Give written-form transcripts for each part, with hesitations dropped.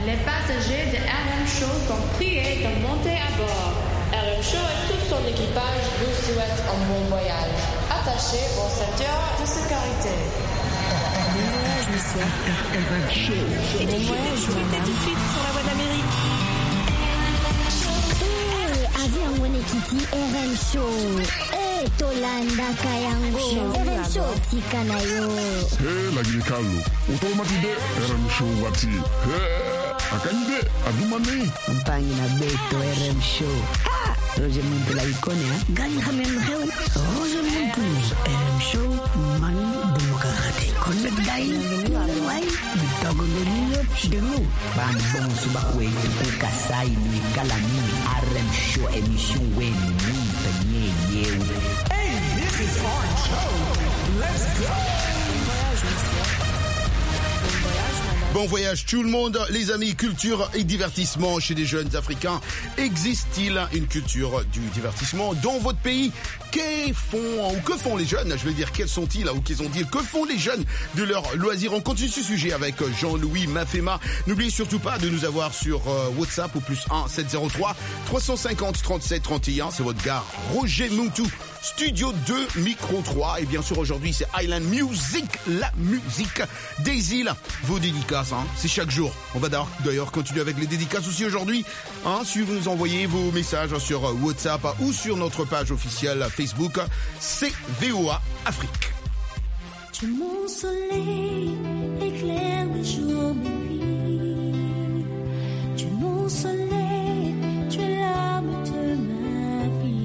Les passagers de RM Show sont priés de monter à bord. RM Show et tout son équipage vous souhaitent un bon voyage. Attachez vos ceintures de sécurité. Bon voyage, monsieur. RM Show. Bon voyage, madame. Tout de suite sur la voie d'Amérique. Avion Wenekiti RM Show. Tolanda Kayango. RM Show Tikanayo. Lagi Carlo. Automatide RM Show wati. Akande adumane. Mpangi na beto RM Show. Roger Muntu la ikone ha. Gani hamen heu. Roger Muntu RM Show man demokrate. Connect dai. Wai. Bitogo ngeniyo denu. Ban bon subakwe kuka sai ni kalani RM Show emission weni ni penye yewe. Hey, this is our show. Let's go. Bon voyage tout le monde, les amis, culture et divertissement chez les jeunes africains. Existe-t-il une culture du divertissement dans votre pays? Que font les jeunes? Je veux dire, quels sont-ils ou qu'ils ont-ils? Que font les jeunes de leur loisir? On continue ce sujet avec Jean-Louis Mafema. N'oubliez surtout pas de nous avoir sur WhatsApp au +1 703 350 37 31. C'est votre gars Roger Muntu. Studio 2, micro 3. Et bien sûr, aujourd'hui, c'est Island Music, la musique des îles. Vos dédicaces, hein, c'est chaque jour. On va d'ailleurs continuer avec les dédicaces aussi aujourd'hui. Hein, si vous nous envoyez vos messages sur WhatsApp ou sur notre page officielle Facebook, c'est VOA Afrique. Tu es mon soleil, éclaire mes jours, mes nuits. Tu es mon soleil, tu es l'âme de ma vie.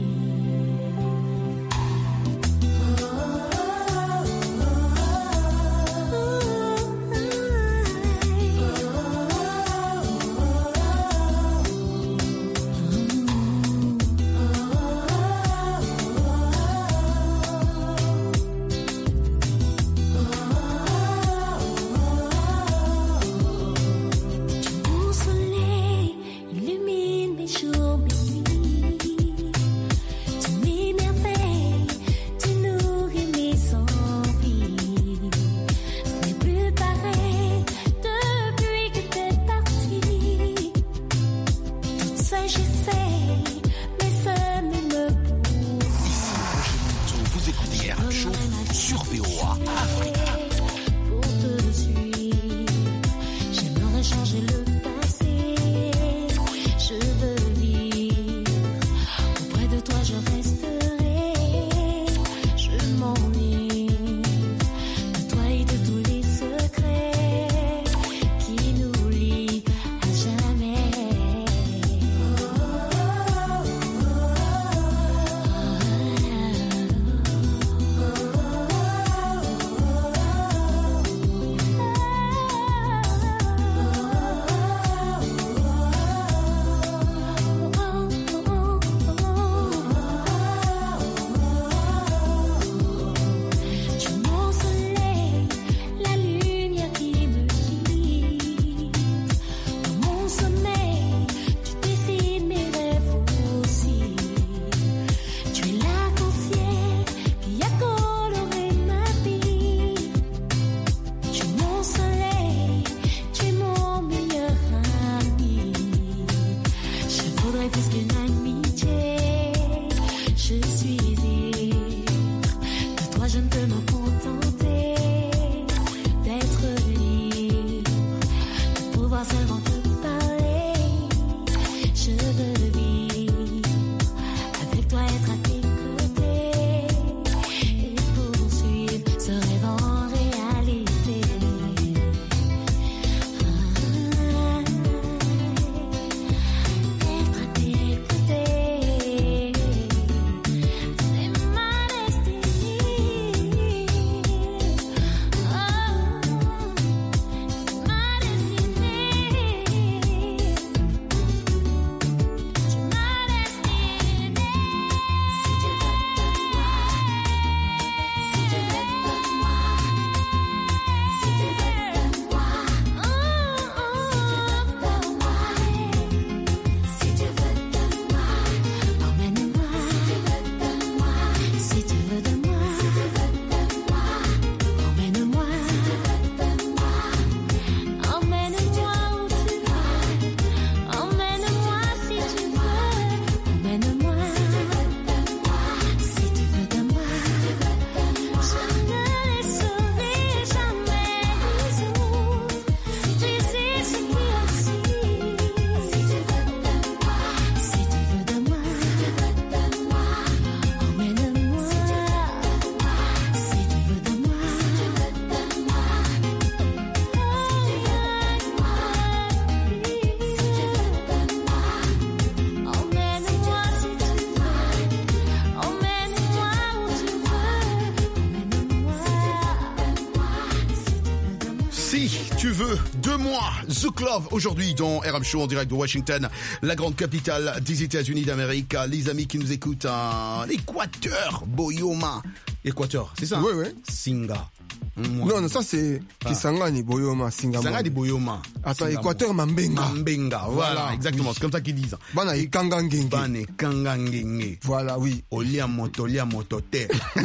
2 mois, The Club, aujourd'hui dans RM Show en direct de Washington, la grande capitale des États-Unis d'Amérique. Les amis qui nous écoutent en Équateur, Boyoma. Équateur, c'est ça? Oui, oui. Singa. Non, ça c'est Kisangani, Boyoma, Singa. Kisangani, Boyoma. Attends, Équateur, Mambenga. Mambenga, voilà, exactement, c'est comme ça qu'ils disent. Bana Kangangenge. Bane Kangangenge. Voilà, oui. Olia motote.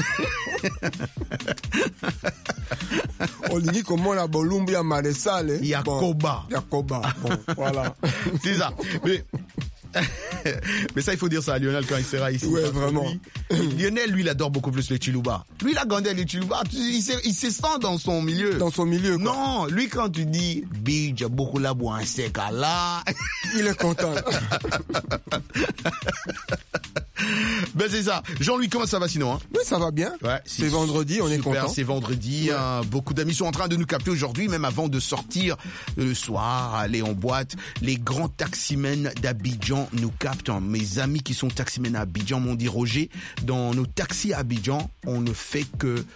Olingi comment la Bolumbia Maresale. Yakoba. Bon, voilà. C'est ça. Mais ça, il faut dire ça à Lionel quand il sera ici. Ouais, vraiment. Lionel, lui, il adore beaucoup plus les Chiluba. Lui, il a grandi les Chiluba. Il se sent dans son milieu. Dans son milieu, quoi. Non, lui, quand tu dis, Bidj, beaucoup la bois un sec là. Il est content. Ben, c'est ça. Jean-Louis, comment ça va sinon, hein? Oui, ça va bien. Ouais, c'est vendredi, on est content. C'est vendredi. Ouais. Beaucoup d'amis sont en train de nous capter aujourd'hui, même avant de sortir le soir, aller en boîte. Les grands taximens d'Abidjan nous captent. Mes amis qui sont taximens à Abidjan m'ont dit, Roger, dans nos taxis à Abidjan, on ne fait que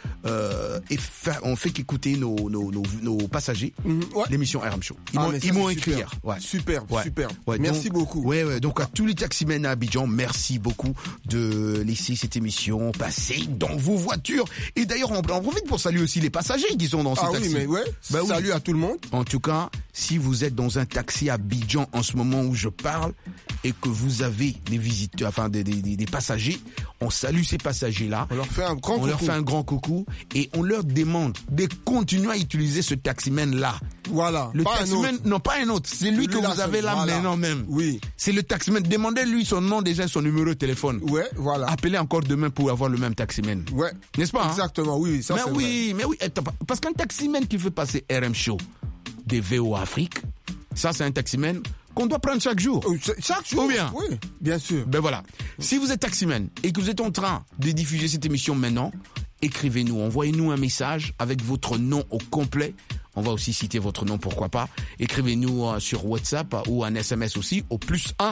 on fait qu'écouter nos passagers l'émission RM Show. Ils m'ont écrit hier. Ouais. Super. Ouais, merci beaucoup. Ouais. Donc à tous les taximens à Abidjan, merci beaucoup de laisser cette émission passer dans vos voitures. Et d'ailleurs, on profite pour saluer aussi les passagers qui sont dans ces taxis. Oui, mais salut à tout le monde. En tout cas, si vous êtes dans un taxi à Abidjan en ce moment où je parle et que vous avez des visiteurs, enfin des passagers, on salue ces passagers-là. On leur fait un grand coucou et on leur demande de continuer à utiliser ce taximan-là. Voilà. Le taximan, non pas un autre, c'est lui que vous avez là maintenant même. Oui. C'est le taximan. Demandez-lui son nom déjà, son numéro de téléphone. Ouais, voilà. Appelez encore demain pour avoir le même taximan. Ouais. N'est-ce pas? Exactement, oui, ça c'est vrai. Mais oui, parce qu'un taximan qui fait passer RM Show des VO Afrique, ça c'est un taximan qu'on doit prendre chaque jour. Chaque jour? Ou bien? Oui, bien sûr. Ben voilà. Si vous êtes taximan et que vous êtes en train de diffuser cette émission maintenant, écrivez-nous, envoyez-nous un message avec votre nom au complet. On va aussi citer votre nom, pourquoi pas. Écrivez-nous sur WhatsApp ou un SMS aussi au +1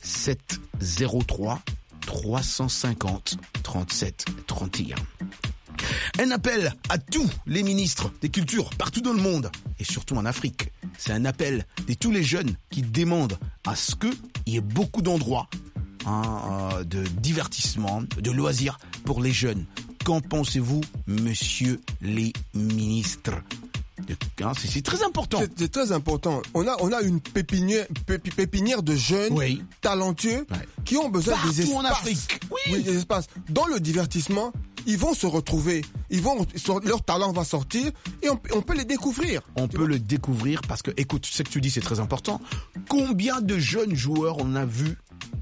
703 350 37 31. Un appel à tous les ministres des cultures partout dans le monde et surtout en Afrique. C'est un appel de tous les jeunes qui demandent à ce qu'il y ait beaucoup d'endroits de divertissement, de loisirs pour les jeunes. Qu'en pensez-vous, monsieur les ministres? C'est très important. C'est très important. On a une pépinière de jeunes talentueux qui ont besoin des espaces. En Afrique. Oui, des espaces. Dans le divertissement, ils vont se retrouver. Leur talent va sortir et on peut les découvrir. On peut le découvrir parce que, écoute, ce que tu dis, c'est très important. Combien de jeunes joueurs on a vu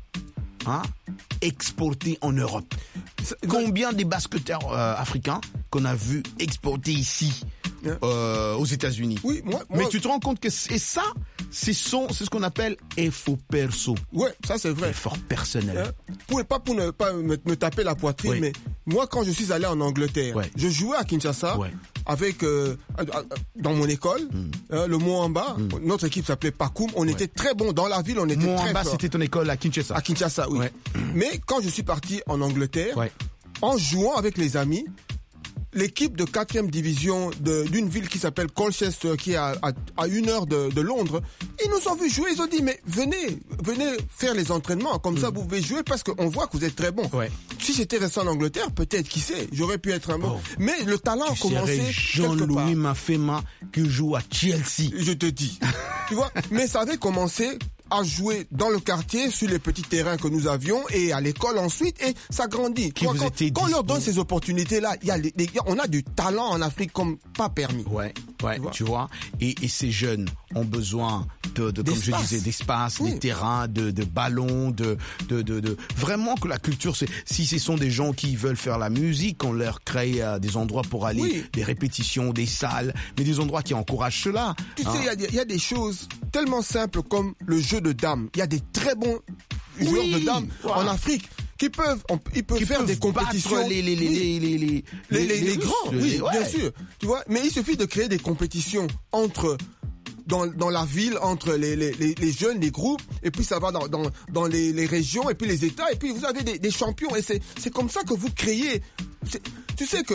exportés en Europe? Combien des basketteurs africains qu'on a vu exporter ici aux États-Unis? Oui, mais tu te rends compte que c'est ça, c'est ce qu'on appelle effort perso. Ouais, ça c'est vrai. Effort personnel. Pour ne pas me taper la poitrine, mais moi quand je suis allé en Angleterre, je jouais à Kinshasa avec dans mon école, le Moamba. Notre équipe s'appelait Pakoum. On était très bons dans la ville. On était Moamba, très forts. c'était ton école à Kinshasa. À Kinshasa, oui. Mais quand je suis parti en Angleterre, en jouant avec les amis, l'équipe de 4e division d'une ville qui s'appelle Colchester, qui est à 1 heure de Londres, ils nous ont vu jouer, ils ont dit, mais venez faire les entraînements, comme ça vous pouvez jouer parce qu'on voit que vous êtes très bon. Si j'étais resté en Angleterre, peut-être, qui sait, j'aurais pu être un bon. Mais le talent a commencé Jean-Louis Mafema qui joue à Chelsea. Je te dis. Tu vois, mais ça avait commencé à jouer dans le quartier, sur les petits terrains que nous avions, et à l'école ensuite, et ça grandit. Quand on leur donne ces opportunités-là, on a du talent en Afrique comme pas permis. Tu vois. Et ces jeunes ont besoin comme je disais, d'espace, des terrains, de ballons, de vraiment que la culture, si ce sont des gens qui veulent faire la musique, on leur crée des endroits pour aller, des répétitions, des salles, mais des endroits qui encouragent cela. Tu sais, il y a des choses tellement simples comme le jeu de dames. Il y a des très bons joueurs de dames en Afrique qui peuvent faire des compétitions. Les grands, bien sûr. Tu vois, mais il suffit de créer des compétitions dans la ville, entre les jeunes, les groupes, et puis ça va dans les régions, et puis les États, et puis vous avez des champions, et c'est comme ça que vous créez. Tu sais que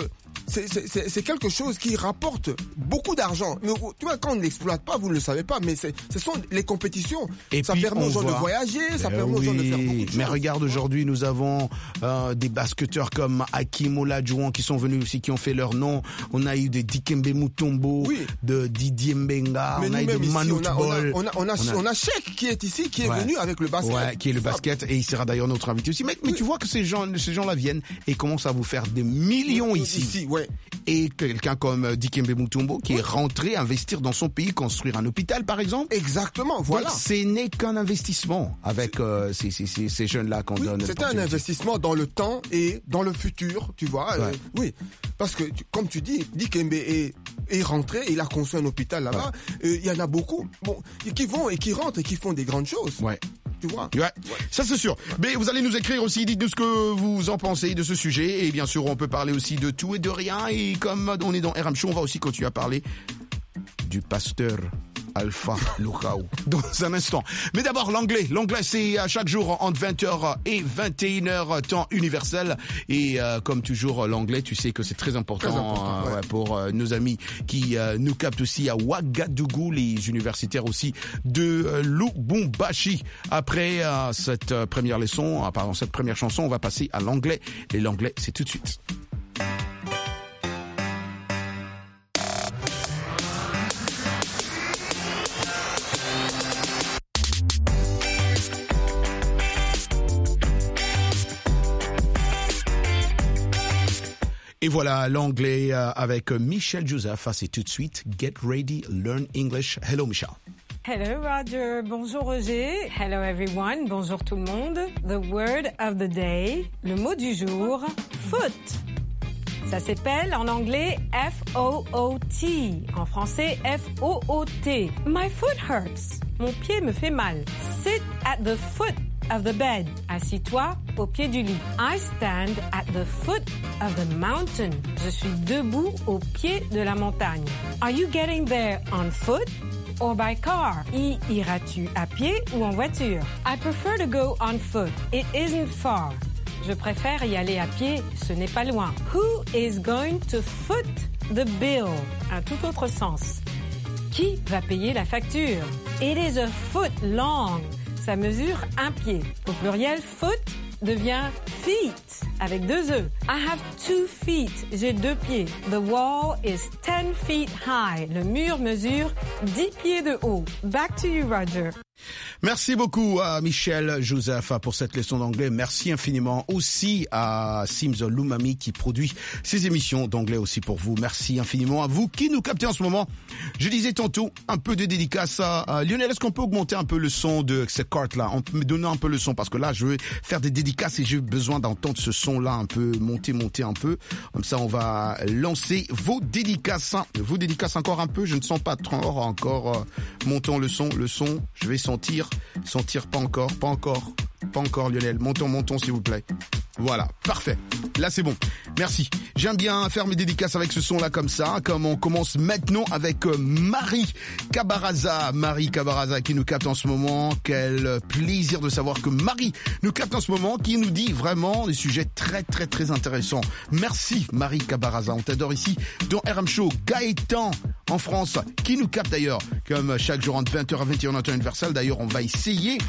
c'est quelque chose qui rapporte beaucoup d'argent. Mais tu vois, quand on ne l'exploite pas, vous ne le savez pas, mais ce sont les compétitions. Et ça puis, permet aux gens de voyager, ça permet aux gens de faire beaucoup de choses. Mais regarde, aujourd'hui, nous avons des basketteurs comme Hakim Olajuwon qui sont venus aussi, qui ont fait leur nom. On a eu des Dikembe Mutombo, de Didier Mbenga, on a eu de Manu Tbol. On a Cheikh qui est ici, qui est venu avec le basket. Ouais, qui est le basket, et il sera d'ailleurs notre invité aussi. Mais tu vois que ces gens-là viennent et commencent à vous faire des millions ici. Et quelqu'un comme Dikembe Mutombo qui est rentré investir dans son pays, construire un hôpital par exemple. Exactement, voilà. Donc, ce n'est qu'un investissement avec ces jeunes-là qu'on donne. C'est un investissement dans le temps et dans le futur, tu vois. Oui, parce que comme tu dis, Dikembe est rentré, il a construit un hôpital là-bas. Il y en a beaucoup, qui vont et qui rentrent et qui font des grandes choses. Tu vois. Ça c'est sûr. Mais vous allez nous écrire aussi, dites-nous ce que vous en pensez de ce sujet. Et bien sûr, on peut parler aussi de tout et de rien. Et comme on est dans RM Show, on va aussi continuer à parler du pasteur Alpha Lukau dans un instant. Mais d'abord, l'anglais. L'anglais, c'est chaque jour entre 20h et 21h, temps universel. Et comme toujours, l'anglais, tu sais que c'est très important, pour nos amis qui nous captent aussi à Ouagadougou, les universitaires aussi de Lubumbashi. Après cette première leçon, cette première chanson, on va passer à l'anglais. Et l'anglais, c'est tout de suite. Et voilà l'anglais avec Michel Joseph. C'est tout de suite. Get ready, learn English. Hello Michel. Hello Roger. Bonjour Roger. Hello everyone. Bonjour tout le monde. The word of the day. Le mot du jour. Foot. Ça s'appelle en anglais F-O-O-T. En français F-O-O-T. My foot hurts. Mon pied me fait mal. Sit at the foot of the bed. Assis-toi au pied du lit. I stand at the foot of the mountain. Je suis debout au pied de la montagne. Are you getting there on foot or by car? Iras-tu à pied ou en voiture? I prefer to go on foot. It isn't far. Je préfère y aller à pied, ce n'est pas loin. Who is going to foot the bill? Un tout autre sens. Qui va payer la facture? It is a foot long. Ça mesure un pied. Au pluriel, foot devient feet avec 2 E. I have 2 feet. J'ai 2 pieds. The wall is 10 feet high. Le mur mesure 10 pieds de haut. Back to you, Roger. Merci beaucoup à Michel Joseph pour cette leçon d'anglais. Merci infiniment aussi à Sims Lumami qui produit ces émissions d'anglais aussi pour vous. Merci infiniment à vous qui nous captez en ce moment. Je disais tantôt un peu de dédicace à Lionel. Est-ce qu'on peut augmenter un peu le son de cette carte-là? On peut me donner un peu le son parce que là, je veux faire des dédicaces et j'ai besoin d'entendre ce son-là un peu monter un peu. Comme ça, on va lancer vos dédicaces. Vos dédicaces encore un peu. Je ne sens pas trop encore. Montons le son. Je vais sentir pas encore Lionel, montons s'il vous plaît. Voilà, parfait. Là c'est bon. Merci. J'aime bien faire mes dédicaces avec ce son là comme ça. Comme on commence maintenant avec Marie Cabaraza qui nous capte en ce moment. Quel plaisir de savoir que Marie nous capte en ce moment, qui nous dit vraiment des sujets très très très intéressants. Merci Marie Cabaraza, on t'adore ici dans RM Show. Gaëtan en France qui nous capte d'ailleurs comme chaque jour entre 20h à 21h temps universel. D'ailleurs on va essayer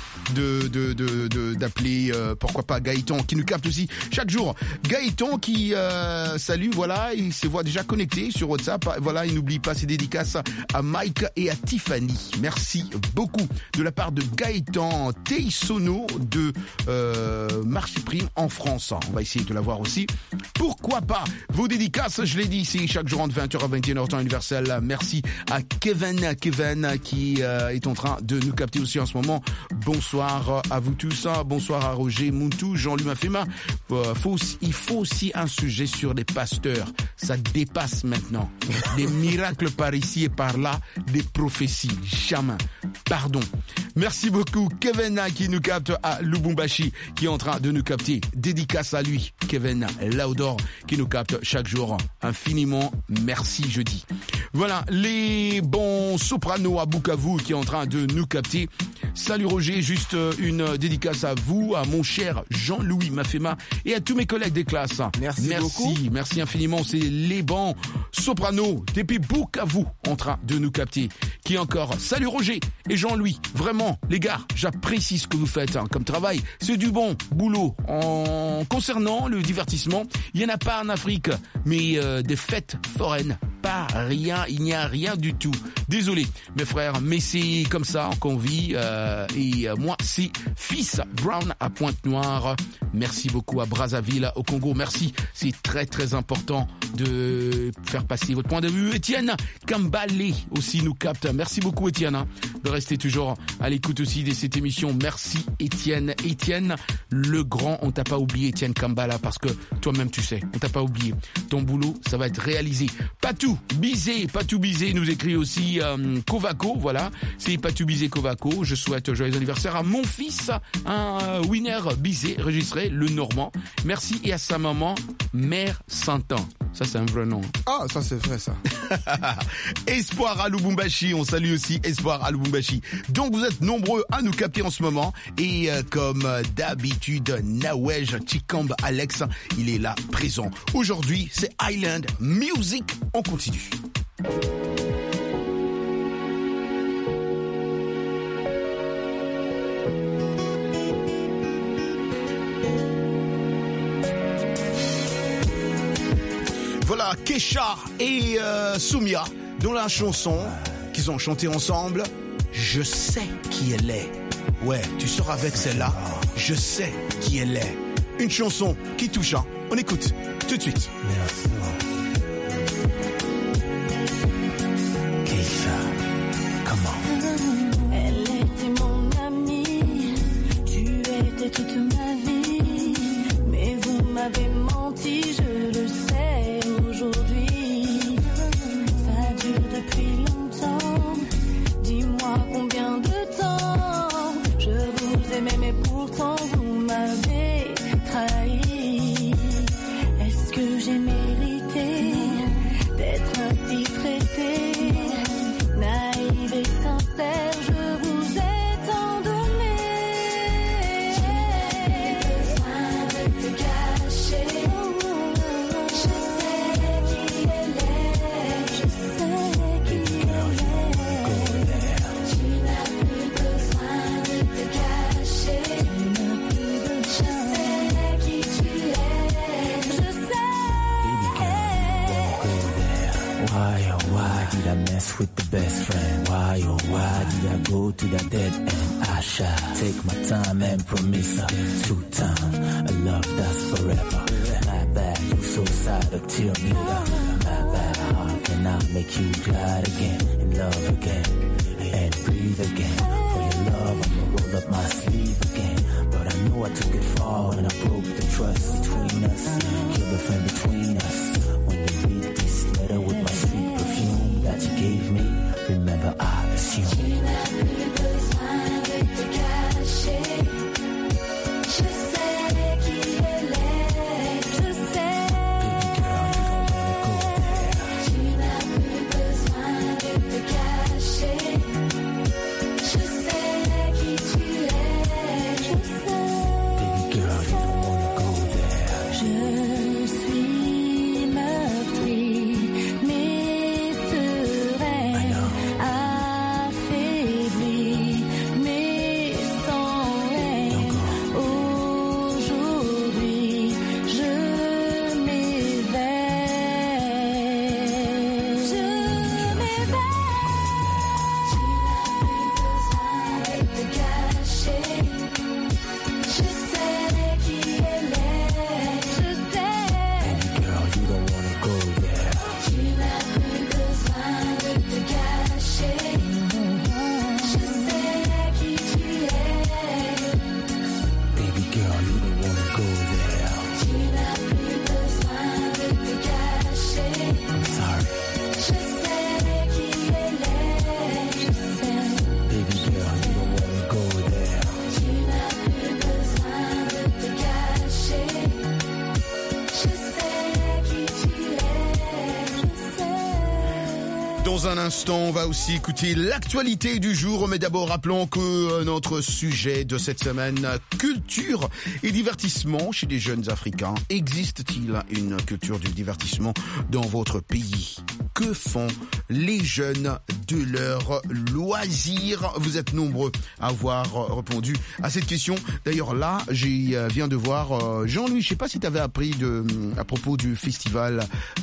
d'appeler pourquoi pas Gaëtan qui nous capte aussi chaque jour. Gaëtan qui salue, voilà, il se voit déjà connecté sur WhatsApp. Voilà, il n'oublie pas ses dédicaces à Mike et à Tiffany. Merci beaucoup de la part de Gaëtan Teisono de Marsuprime en France. On va essayer de la voir aussi. Pourquoi pas vos dédicaces, je l'ai dit ici, chaque jour entre 20h à 21h temps universel. Merci à Kevin qui est en train de nous capter aussi en ce moment. Bonsoir à vous tous. Bonsoir à Roger Muntu, Jean-Louis Mafema. Il faut aussi un sujet sur les pasteurs. Ça dépasse maintenant. Des miracles par ici et par là, des prophéties. Jamais. Pardon. Merci beaucoup Kevin qui nous capte à Lubumbashi, qui est en train de nous capter. Dédicace à lui, Kevin Laudor, qui nous capte chaque jour. Infiniment merci, je dis. Voilà, les bons sopranos à Bukavu qui est en train de nous capter. Salut Roger, juste une dédicace à vous, à mon cher Jean-Louis Mafema et à tous mes collègues des classes. Merci beaucoup. Merci infiniment. C'est les bancs soprano depuis Bukavu en train de nous capter. Qui encore? Salut Roger et Jean-Louis. Vraiment, les gars, j'apprécie ce que vous faites comme travail. C'est du bon boulot. En concernant le divertissement, il n'y en a pas en Afrique, mais des fêtes foraines. Pas rien, il n'y a rien du tout. Désolé mes frères, mais c'est comme ça qu'on vit et moi c'est Fils Brown à Pointe-Noire. Merci beaucoup à Brazzaville au Congo. Merci, c'est très très important de faire passer votre point de vue. Étienne Kambale aussi nous capte. Merci beaucoup Étienne de rester toujours à l'écoute aussi de cette émission. Merci Étienne. Étienne le grand, on t'a pas oublié Étienne Kambala parce que toi-même tu sais, on t'a pas oublié. Ton boulot, ça va être réalisé. Patou Bizé nous écrit aussi Kovako, voilà, c'est Patou Bizé Kovako. Je souhaite joyeux anniversaire à mon fils, un winner Bizé, enregistré le Normand. Merci et à sa maman, Mère Saint-An. Ça c'est un vrai nom. Ah, ça c'est vrai ça. Espoir à Lubumbashi, on salue aussi Espoir à Lubumbashi. Donc vous êtes nombreux à nous capter en ce moment et comme d'habitude, Nawej Chikamb Alex, il est là présent. Aujourd'hui, c'est Island Music. On continue. Voilà, Kesha et Soumia, dont la chanson qu'ils ont chantée ensemble, Je sais qui elle est. Ouais, tu sors avec celle-là, Je sais qui elle est. Une chanson qui touche, hein. On écoute tout de suite. Merci. Kesha, comment? Elle était mon amie, tu étais toute ma vie, mais vous m'avez menti, je le sais aujourd'hui. Ça dure depuis longtemps, dis-moi combien de temps. Je vous aimais mais pourtant vous m'avez trahi. Est-ce que j'ai mérité d'être ainsi traitée? Naïve et sincère, je vous ai tant donné. J'ai besoin de te cacher. Je sais qui elle est. Je sais qui elle est. Tu n'as plus besoin de te cacher. Je sais qui tu es. Je sais. Why did I mess with the best friend? Why, oh why did I go to the dead end? I shall take my time and promise her 2 times a love that's forever. My bad, you so sad, a tear bleeder. My bad, how can I make you glad again, in love again, and breathe again? For your love, I'ma roll up my sleeve again. But I know I took it far when I broke the trust between us. Killed the friend between us. When you read this letter with my sweet perfume that you gave me, remember I assumed. Tu n'as plus besoin de te cacher. Je sais qui elle est. Je sais. Baby girl, you don't wanna go there. Tu n'as plus besoin de te cacher. Je Dans un instant, on va aussi écouter l'actualité du jour, mais d'abord rappelons que notre sujet de cette semaine, culture et divertissement chez les jeunes Africains. Existe-t-il une culture du divertissement dans votre pays? Que font les jeunes de leurs loisirs? Vous êtes nombreux à avoir répondu à cette question. D'ailleurs là, viens de voir Jean-Louis, je sais pas si tu avais appris à propos du festival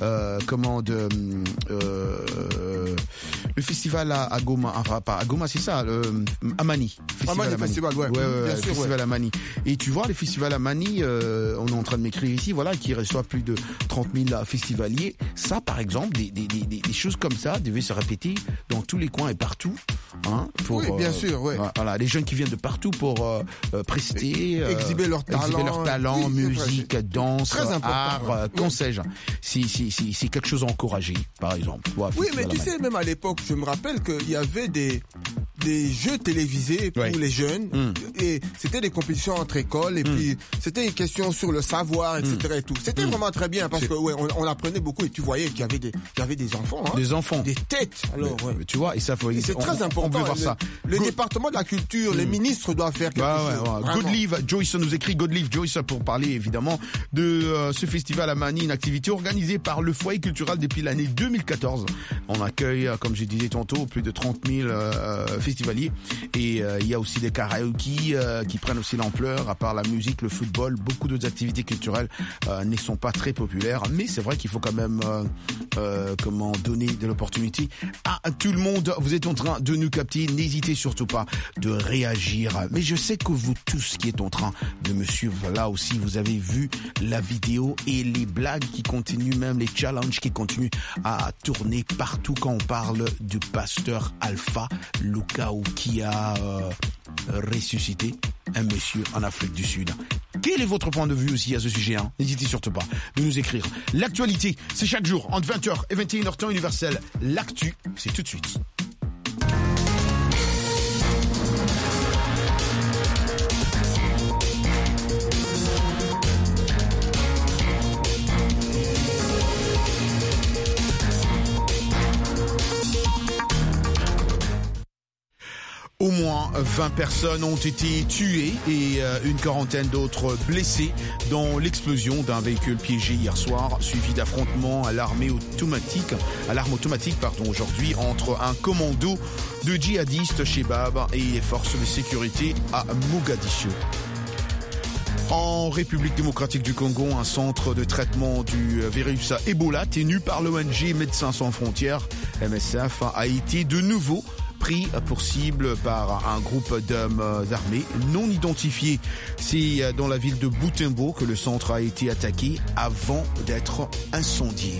le festival à Goma, enfin pas à Goma, c'est ça, Amani. Festival, ouais. Bien sûr, festival Amani. Et tu vois, les festivals Amani, on est en train de m'écrire ici, voilà, qui reçoit plus de 30 000 festivaliers. Ça, par exemple, des choses comme ça devaient se répéter dans tous les coins et partout. Hein, oui, bien sûr, ouais. Voilà, les jeunes qui viennent de partout pour prester, exhiber leur talent, oui, musique, danse, très art, qu'en sais-je. C'est quelque chose à encourager, par exemple. Ouais, oui, mais tu sais, même à l'époque, je me rappelle qu'il y avait des jeux télévisés pour les jeunes et c'était des compétitions entre écoles et puis c'était une question sur le savoir, etc. et tout. C'était vraiment très bien parce que on apprenait beaucoup et tu voyais qu'il y avait des enfants, hein, des enfants, des têtes. Alors tu vois, et ça faut. C'est très important. On peut voir ça. Le département de la culture, les ministres doivent faire quelque chose. Good Live, Joyce nous écrit Good Live Joyce pour parler évidemment de ce festival Amani, une activité organisée par le foyer culturel depuis l'année 2014. On accueille, comme je disais tantôt, plus de 30 000 festivaliers et il y a aussi des karaokés qui prennent aussi l'ampleur. À part la musique, le football, beaucoup d'autres activités culturelles ne sont pas très populaires, mais c'est vrai qu'il faut quand même donner de l'opportunité à tout le monde. Vous êtes en train de nous capter, n'hésitez surtout pas de réagir. Mais je sais que vous tous qui êtes en train de me suivre là aussi, vous avez vu la vidéo et les blagues qui continuent, même les challenges qui continuent à tourner partout quand on parle du pasteur Alpha Lukau qui a ressuscité un monsieur en Afrique du Sud. Quel est votre point de vue aussi à ce sujet, hein? N'hésitez surtout pas de nous écrire. L'actualité, c'est chaque jour entre 20h et 21h temps universel. L'actu, c'est tout de suite. Au moins 20 personnes ont été tuées et une quarantaine d'autres blessées dans l'explosion d'un véhicule piégé hier soir, suivi d'affrontements à l'arme automatique aujourd'hui entre un commando de djihadistes Shebab et les forces de sécurité à Mogadiscio. En République démocratique du Congo, un centre de traitement du virus Ebola tenu par l'ONG Médecins sans frontières, MSF, a été de nouveau pris pour cible par un groupe d'hommes armés non identifiés. C'est dans la ville de Butembo que le centre a été attaqué avant d'être incendié.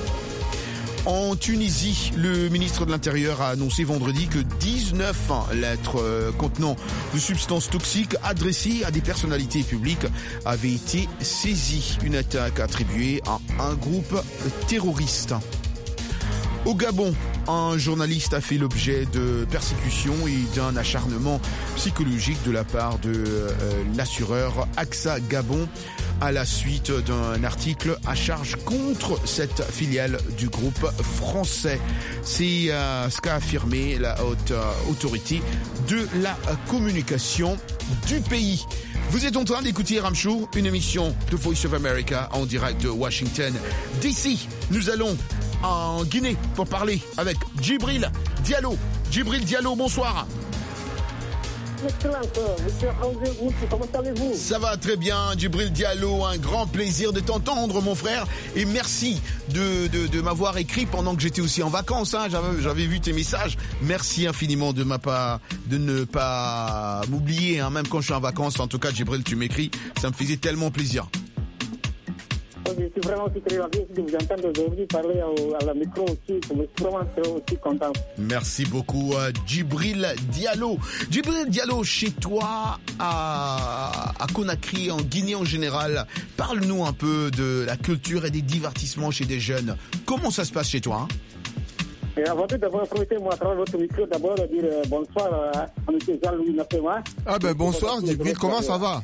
En Tunisie, le ministre de l'Intérieur a annoncé vendredi que 19 lettres contenant de substances toxiques adressées à des personnalités publiques avaient été saisies. Une attaque attribuée à un groupe terroriste. Au Gabon, un journaliste a fait l'objet de persécutions et d'un acharnement psychologique de la part de l'assureur AXA Gabon à la suite d'un article à charge contre cette filiale du groupe français. C'est ce qu'a affirmé la haute autorité de la communication du pays. Vous êtes en train d'écouter Ram Show, une émission de Voice of America en direct de Washington. D'ici, nous allons en Guinée pour parler avec Djibril Diallo. Djibril Diallo, bonsoir. Excellent, monsieur André, comment allez-vous? Ça va très bien, Djibril Diallo, un grand plaisir de t'entendre, mon frère, et merci de m'avoir écrit pendant que j'étais aussi en vacances, hein. J'avais vu tes messages. Merci infiniment de ne pas m'oublier, hein, même quand je suis en vacances. En tout cas, Djibril, tu m'écris, ça me faisait tellement plaisir. Je suis vraiment aussi très ravi de vous entendre aujourd'hui parler à la micro aussi. Je suis vraiment aussi content. Merci beaucoup, Djibril Diallo. Djibril Diallo, chez toi, à Conakry, en Guinée en général, parle-nous un peu de la culture et des divertissements chez des jeunes. Comment ça se passe chez toi, hein? Et avant tout, d'abord, permettez-moi à travers votre micro, d'abord dire bonsoir à M. Jean-Louis Napema. Ah ben bonsoir, Djibril, comment ça va?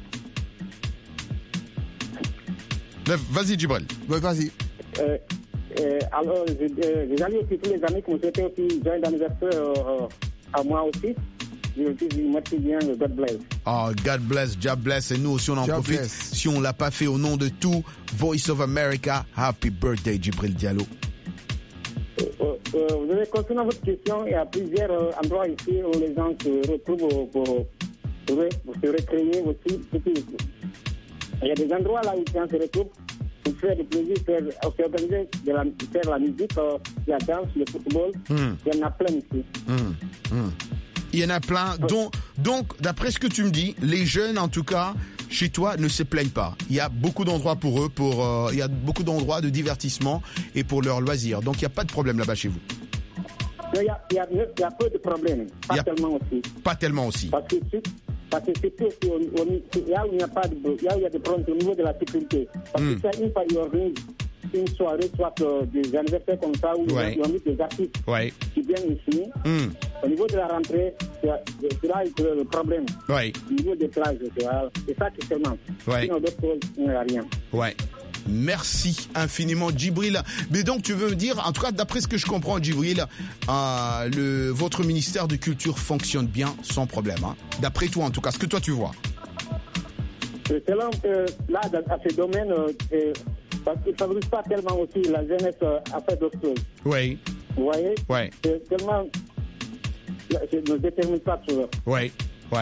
Vas-y, Djibril. Ouais, vas-y. Alors, je salue aussi tous les amis qui m'ont souhaité aussi joyeux anniversaire à moi aussi. Je vous dis merci bien, God bless. Oh, God bless, God bless. Et nous aussi, on en profite. Bless. Si on ne l'a pas fait au nom de tout, Voice of America, happy birthday, Djibril Diallo. Vous avez concernant votre question, il y a plusieurs endroits ici où les gens se retrouvent pour se recréer aussi. Il y a des endroits là où les gens se retrouvent pour faire du plaisir, organiser faire la musique, la danse, le football. Il y en a plein ici. Il y en a plein. Donc, d'après ce que tu me dis, les jeunes, en tout cas, chez toi, ne se plaignent pas. Il y a beaucoup d'endroits pour eux, il y a beaucoup d'endroits de divertissement et pour leurs loisirs. Donc, il n'y a pas de problème là-bas chez vous. Il y a peu de problèmes. Pas tellement aussi. Pas tellement aussi. Parce que c'est aussi là où il y a des problèmes au niveau de la sécurité. Parce que c'est une fois qu'ils organisent une soirée, soit des anniversaires comme ça, où ils ont mis des artistes qui viennent ici. Au niveau de la rentrée, c'est là le problème. Au niveau des plages, c'est ça qui se manque. Sinon, d'autres choses, il n'y a rien. Merci infiniment, Djibril. Mais donc, tu veux me dire, en tout cas, d'après ce que je comprends, Djibril, votre ministère de Culture fonctionne bien, sans problème. Hein. D'après toi, en tout cas, ce que toi, tu vois. Selon là, dans ce domaine, parce qu'il ne favorise pas tellement aussi la jeunesse à faire d'autres choses. Oui. Vous voyez? C'est tellement... Je ne détermine pas toujours. Ouais.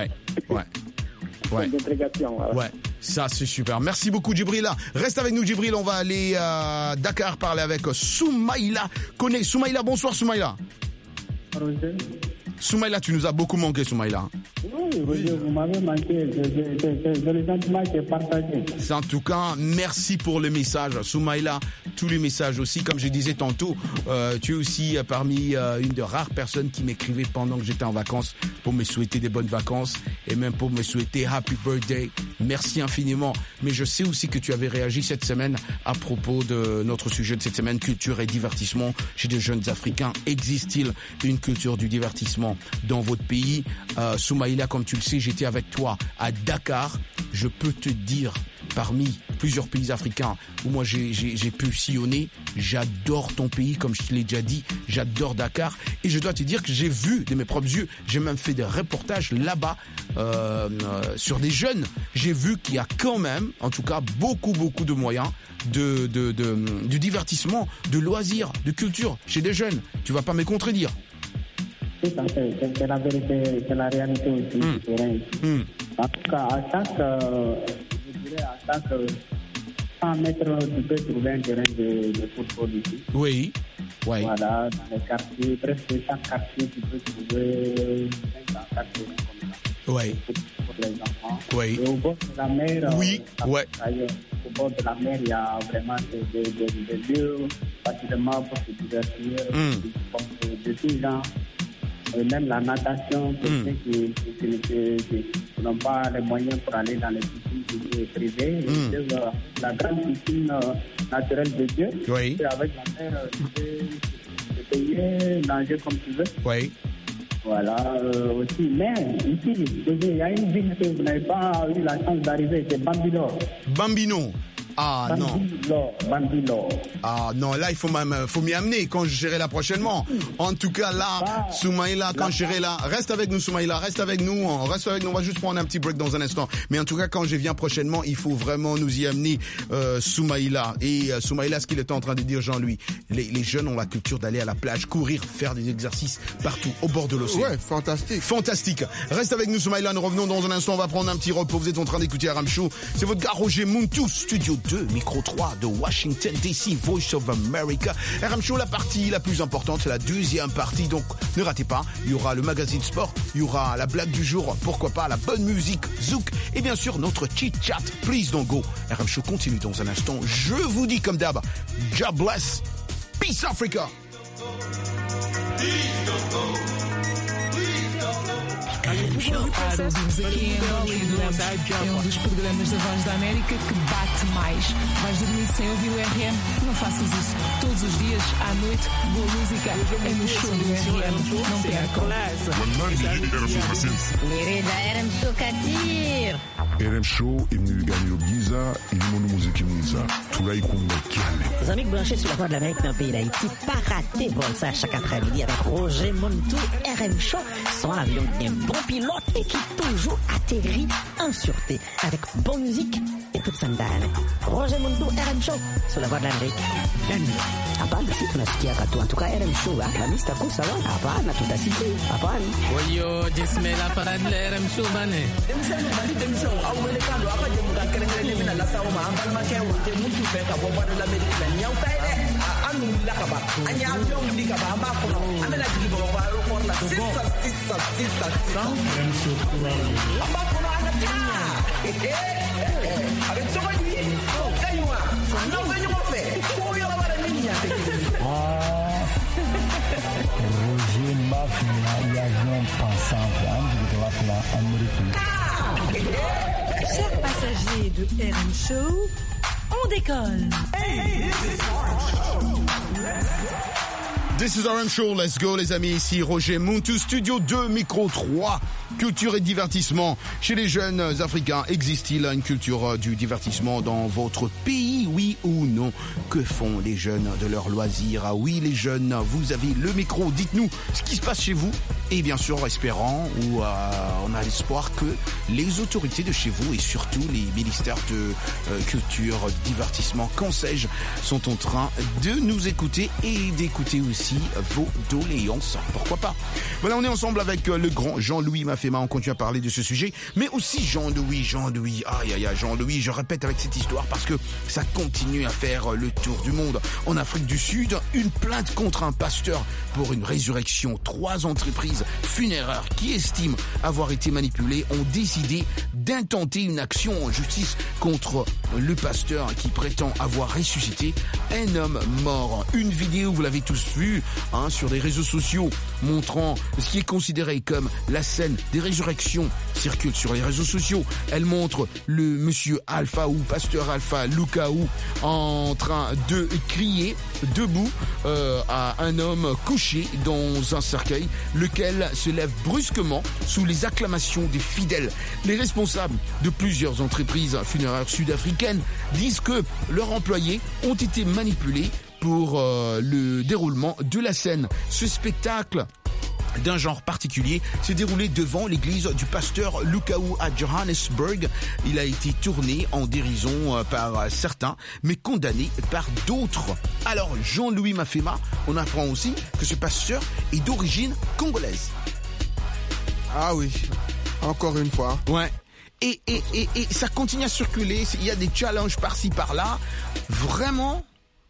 Ça c'est super. Merci beaucoup Djibril. Reste avec nous Djibril, on va aller à Dakar parler avec Soumaïla. Soumaïla, bonsoir Soumaïla. Soumaïla, tu nous as beaucoup manqué Soumaïla. Oui, vous m'avez manqué, je le sentiment qui est partagé. En tout cas, merci pour le message Soumaïla, tous les messages aussi, comme je disais tantôt, tu es aussi parmi une de rares personnes qui m'écrivait pendant que j'étais en vacances pour me souhaiter des bonnes vacances et même pour me souhaiter happy birthday. Merci infiniment. Mais je sais aussi que tu avais réagi cette semaine à propos de notre sujet de cette semaine, culture et divertissement chez des jeunes Africains. Existe-t-il une culture du divertissement dans votre pays? Soumaïla, comme tu le sais, j'étais avec toi à Dakar. Je peux te dire, parmi plusieurs pays africains où moi j'ai pu sillonner, j'adore ton pays, comme je te l'ai déjà dit, j'adore Dakar. Et je dois te dire que j'ai vu de mes propres yeux, j'ai même fait des reportages là-bas sur des jeunes. J'ai vu qu'il y a quand même, en tout cas, beaucoup de moyens de divertissement, de loisirs, de culture chez des jeunes. Tu vas pas me contredire. Tout à fait, c'est la vérité, c'est la réalité aussi du terrain. En tout cas, à chaque 100 mètres, tu peux trouver un terrain de football ici. Oui. Voilà, dans les quartiers, presque chaque quartier, tu peux trouver 5 quartiers comme ça. Oui. Pour les enfants. Oui. Et au bord de la mer, au bord de la mer, il y a vraiment des lieux facilement pour se divertir, de tout genre. Et même la natation, pour ceux qui n'ont pas les moyens pour aller dans les piscines privées, la grande piscine naturelle de Dieu, et avec la mer, tu peux payer, nager comme tu veux. Oui. Voilà, aussi. Mais ici, il y a une ville que vous n'avez pas eu la chance d'arriver, c'est Bambino. Bambino. Ah non. Bambino. Ah non, là il faut m'y amener quand je serai là prochainement. En tout cas là, Soumaïla, quand je serai là, reste avec nous Soumaïla, reste avec nous, on va juste prendre un petit break dans un instant. Mais en tout cas quand je viens prochainement, il faut vraiment nous y amener Soumaïla. Et Soumaïla, ce qu'il était en train de dire Jean-Louis, les jeunes ont la culture d'aller à la plage, courir, faire des exercices partout au bord de l'océan. Ouais, fantastique. Fantastique. Reste avec nous Soumaïla, nous revenons dans un instant, on va prendre un petit repos. Vous êtes en train d'écouter RM Show. C'est votre gars Roger Muntu, Studio 2, Micro 3 de Washington DC, Voice of America. RM Show, la partie la plus importante, c'est la deuxième partie, donc ne ratez pas, il y aura le magazine sport, il y aura la blague du jour, pourquoi pas la bonne musique, Zouk, et bien sûr notre chit-chat, please don't go. RM Show continue dans un instant, je vous dis comme d'hab, God bless, peace Africa. Ouvimos aqui em Angola e é um dos programas da Voz da América que bate mais. Vais dormir sem ouvir o RM? Não faças isso. Todos os dias, à noite, boa música é no show do RM. Não percam. Querida RM Show Katir. RM Show imnigani Giza ilimono muziki mwiza tulaikunga kiale. Les amis branchés sur la Voix de l'Amérique dans le pays d'Haïti, pas rater bon ça chaque après-midi avec Roger Montou, RM Show, son avion bien bon pilote et qui toujours atterrit en sûreté avec bonne musique et toute sandale. Roger Montou, RM Show sur la Voix de l'Amérique. Hapana, si tunasikia katu. En tout cas, RM Show, la mista kusa wa. Hapana, tutasikia. Hapana. Oyo, jisme la parade la RM Show bane. Roger Mafia e avião passante antes de lá pela Amérique. Chers passagers de RM Show, on décolle. This is RM Show, let's go les amis, ici Roger Montou, studio 2, micro 3, culture et divertissement. Chez les jeunes africains, existe-t-il une culture du divertissement dans votre pays, oui ou non? Que font les jeunes de leurs loisirs? Ah oui les jeunes, vous avez le micro, dites-nous ce qui se passe chez vous. Et bien sûr, espérant ou on a l'espoir que les autorités de chez vous et surtout les ministères de culture, divertissement, qu'en sais-je, sont en train de nous écouter et d'écouter aussi vos doléances. Pourquoi pas? Voilà, on est ensemble avec le grand Jean-Louis Mafema. On continue à parler de ce sujet, mais aussi Jean-Louis. Aïe, Jean-Louis, je répète avec cette histoire parce que ça continue à faire le tour du monde. En Afrique du Sud, une plainte contre un pasteur pour une résurrection. 3 entreprises funéraires qui estiment avoir été manipulées ont décidé d'intenter une action en justice contre le pasteur qui prétend avoir ressuscité un homme mort. Une vidéo, vous l'avez tous vu, sur les réseaux sociaux, montrant ce qui est considéré comme la scène des résurrections circule sur les réseaux sociaux. Elle montre le monsieur Alpha ou pasteur Alpha Lukaou en train de crier debout à un homme couché dans un cercueil, lequel se lève brusquement sous les acclamations des fidèles. Les responsables de plusieurs entreprises funéraires sud-africaines disent que leurs employés ont été manipulés pour le déroulement de la scène. Ce spectacle d'un genre particulier s'est déroulé devant l'église du pasteur Lukaou à Johannesburg. Il a été tourné en dérision par certains, mais condamné par d'autres. Alors, Jean-Louis Mafema, on apprend aussi que ce pasteur est d'origine congolaise. Ah oui, encore une fois. Ouais. Et ça continue à circuler, il y a des challenges par-ci par-là. Vraiment,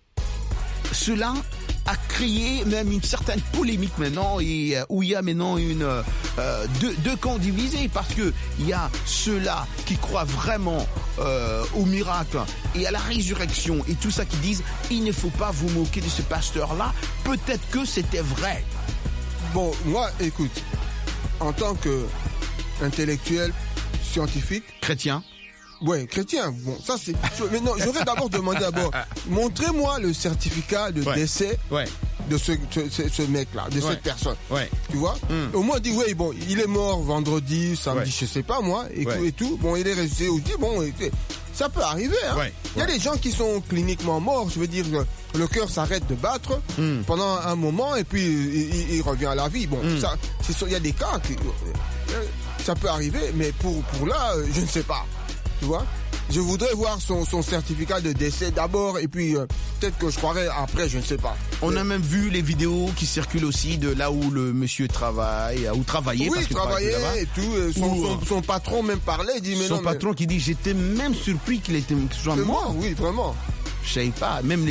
cela a créé même une certaine polémique maintenant, et où il y a maintenant deux camps divisés, parce que il y a ceux-là qui croient vraiment au miracle et à la résurrection et tout ça, qui disent il ne faut pas vous moquer de ce pasteur-là. Peut-être que c'était vrai. Bon, moi, écoute, en tant que intellectuel, scientifique, chrétien. Ouais, chrétien. Bon, ça c'est. Mais non, j'aurais d'abord demandé montrez-moi le certificat de décès de ce mec-là, de cette personne. Ouais. Tu vois. Au moins dit bon, il est mort vendredi, samedi, je sais pas moi, et tout. Bon, il est resté aussi. Bon, ça peut arriver. Il y a des gens qui sont cliniquement morts. Je veux dire, le cœur s'arrête de battre pendant un moment et puis il revient à la vie. Bon, ça, il y a des cas qui, ça peut arriver, mais pour là, je ne sais pas. Tu vois, je voudrais voir son certificat de décès d'abord, et puis peut-être que je croirais après, je ne sais pas. On a même vu les vidéos qui circulent aussi de là où le monsieur travaille, ou travaillait. Oui, travaillait et tout. Son patron même parlait, dit mais son non. Patron qui dit j'étais même surpris qu'il soit mort. Oui, vraiment. Je savais pas. Même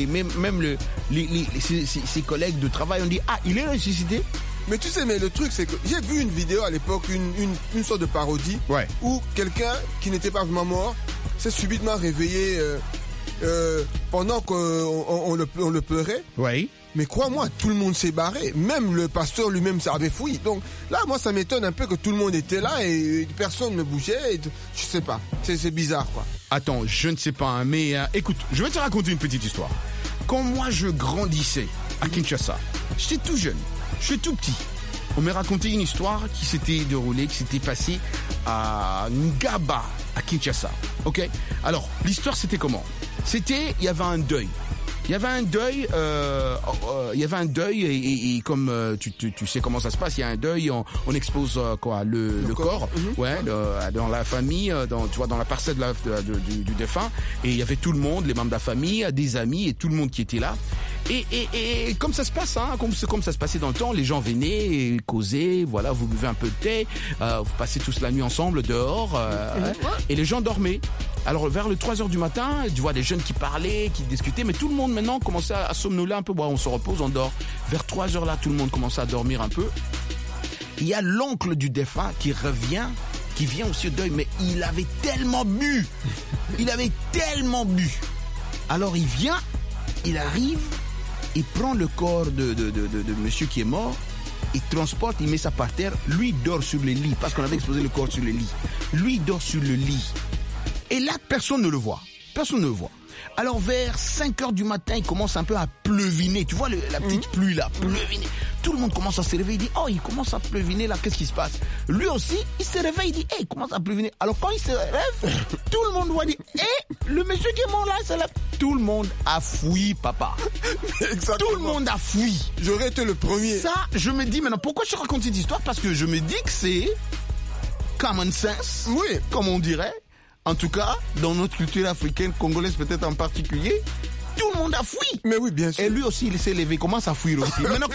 ses collègues de travail ont dit il est ressuscité. Mais tu sais, mais le truc, c'est que j'ai vu une vidéo à l'époque, une sorte de parodie, où quelqu'un qui n'était pas vraiment mort s'est subitement réveillé pendant qu'on le pleurait. Oui. Mais crois-moi, tout le monde s'est barré. Même le pasteur lui-même avait fui. Donc là, moi, ça m'étonne un peu que tout le monde était là et personne ne bougeait. Et, je sais pas. C'est bizarre, quoi. Attends, je ne sais pas, hein, mais écoute, je vais te raconter une petite histoire. Quand moi, je grandissais à Kinshasa, j'étais tout jeune, j'étais tout petit. On m'a raconté une histoire qui s'était déroulée, qui s'était passée à Ngaba, à Kinshasa. Ok ? Alors, l'histoire, c'était comment ? Il y avait un deuil. Il y avait un deuil et comme tu sais comment ça se passe, il y a un deuil, on expose le corps, dans la famille, dans la parcelle du défunt, et il y avait tout le monde, les membres de la famille, des amis et tout le monde qui était là. Et comme ça se passe, hein, comme ça se passait dans le temps, les gens venaient et causaient, voilà, vous buvez un peu de thé, vous passez tous la nuit ensemble dehors, et les gens dormaient. Alors vers le 3h du matin, tu vois des jeunes qui parlaient, qui discutaient, mais tout le monde maintenant commençait à somnoler un peu. Bon, on se repose, on dort. Vers 3h là, tout le monde commençait à dormir un peu. Il y a l'oncle du défunt qui vient aussi au deuil, mais il avait tellement bu. Alors il vient, il arrive, il prend le corps de monsieur qui est mort, il transporte, il met ça par terre, lui dort sur le lit, parce qu'on avait exposé le corps sur le lit. Lui dort sur le lit. Et là, personne ne le voit. Alors vers 5h du matin, il commence un peu à pleuviner. Tu vois la petite pluie là, pleuviner. Tout le monde commence à se réveiller, il dit, oh, il commence à pleuviner là, qu'est-ce qui se passe? Lui aussi, il se réveille, il dit, il commence à pleuviner. Alors quand il se réveille, tout le monde voit, dit, le monsieur qui est mort là, c'est là. Tout le monde a fui, papa. Exactement. Tout le monde a fui. J'aurais été le premier. Ça, je me dis maintenant, pourquoi je raconte cette histoire? Parce que je me dis que c'est common sense, oui, comme on dirait. En tout cas, dans notre culture africaine, congolaise peut-être en particulier, tout le monde a fui. Mais oui, bien sûr. Et lui aussi, il s'est levé, il commence à fuir aussi. Maintenant,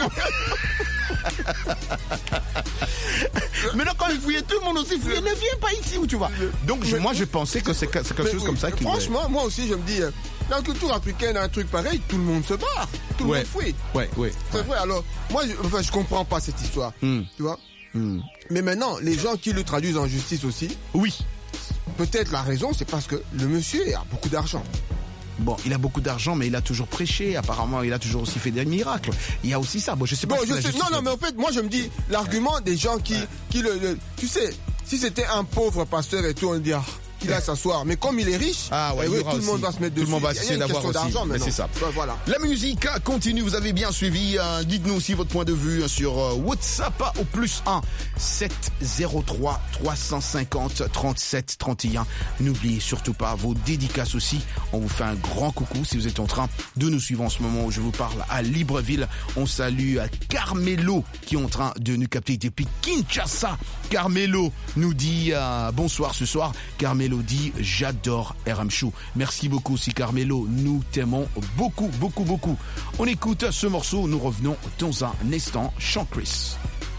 quand il fouillait, tout le monde aussi fouillait. Ne viens pas ici où tu vas. Donc, moi, je pensais que c'est quelque chose comme ça. Franchement, moi aussi, je me dis, dans la culture africaine, un truc pareil, tout le monde se barre. Tout le monde fuit. Ouais. C'est vrai, alors, moi, je comprends pas cette histoire. Tu vois. Mais maintenant, les gens qui le traduisent en justice aussi. Oui. Peut-être la raison, c'est parce que le monsieur a beaucoup d'argent. Bon, il a beaucoup d'argent, mais il a toujours prêché. Apparemment, il a toujours aussi fait des miracles. Il y a aussi ça. Bon, je sais pas. Non, mais en fait, moi, je me dis, l'argument des gens qui tu sais, si c'était un pauvre pasteur et tout, on dit, il va s'asseoir. Mais comme il est riche, tout le monde va se mettre dessus. Tout le monde va essayer d'avoir aussi. Mais c'est ça. Voilà. La musique continue. Vous avez bien suivi. Dites-nous aussi votre point de vue sur WhatsApp au +1 703 350 37 31. N'oubliez surtout pas vos dédicaces aussi. On vous fait un grand coucou si vous êtes en train de nous suivre en ce moment où je vous parle à Libreville. On salue Carmelo qui est en train de nous capter depuis Kinshasa. Carmelo nous dit bonsoir ce soir. Carmelo dit j'adore RM Show. Merci beaucoup aussi Carmelo, nous t'aimons beaucoup. On écoute ce morceau, nous revenons dans un instant. Chant Chris.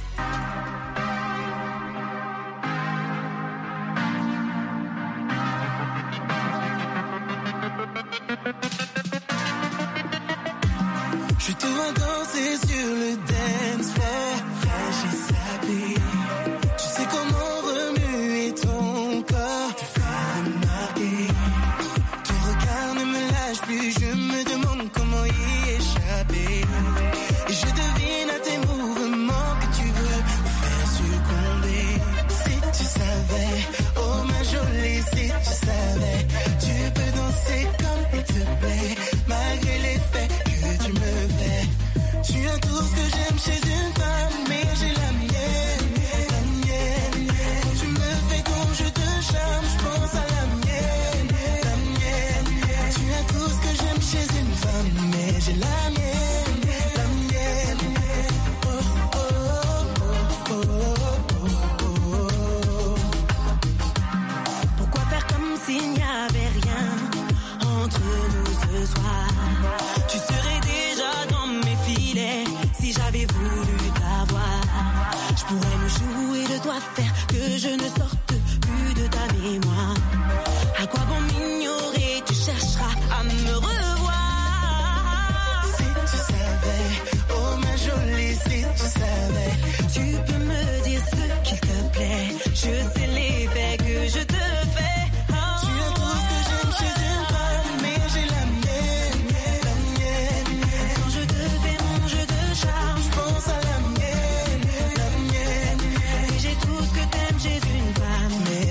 Je te vois danser sur le dance floor, fraîche et sablé. Tu sais comment remuer ton corps, te faire remarquer. Ton regard ne me lâche plus, je me demande comment y échapper. Et je devine à tes mouvements que tu veux me faire succomber. Si tu savais, oh ma jolie, si tu savais, tu peux danser comme il te plaît, malgré les faits que tu me fais. Tu as tout ce que j'aime chez une femme, mais j'ai la mienne, la mienne. Quand tu me fais comme je te charme, je pense à la mienne, la mienne. Tu as tout ce que j'aime chez une femme, mais j'ai la mienne, la mienne. Oh, oh, oh, oh, oh, oh. Pourquoi faire comme s'il n'y avait rien entre nous ce soir? Tu serais déjà dans mes filets si j'avais voulu t'avoir. Je pourrais me jouer de toi, faire que je ne sorte plus de ta mémoire. À quoi bon m'ignorer? Tu chercheras à me revoir. Si tu savais, oh ma jolie, si tu savais, tu peux me dire ce qu'il te plaît. Je sais les faits que je te fais. Tu as tout ce que j'aime chez une femme, mais j'ai la mienne, la mienne. Quand je devais mon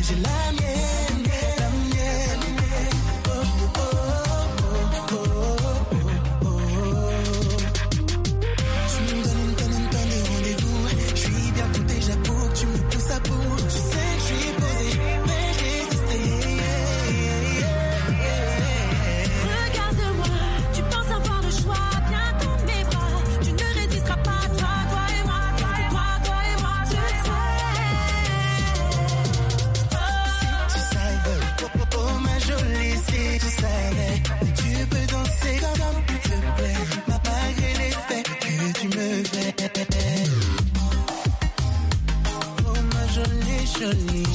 j'ai la mienne, la mienne. Oh, oh, oh, oh, oh, oh. Tu me donnes une tonne de rendez-vous. Je suis bientôt déjà pour que tu me pousses à bout. Tu sais que je suis posé, mais j'ai résisté. Regarde-moi, tu penses avoir le choix. Viens dans mes bras, tu ne résisteras pas. Toi et moi, toi et moi, toi et moi, tu le sais. Si tu savais, oh ma jolie, si tu savais, tu peux danser comme il te plaît, malgré les faits que tu me fais. Oh ma jolie, jolie,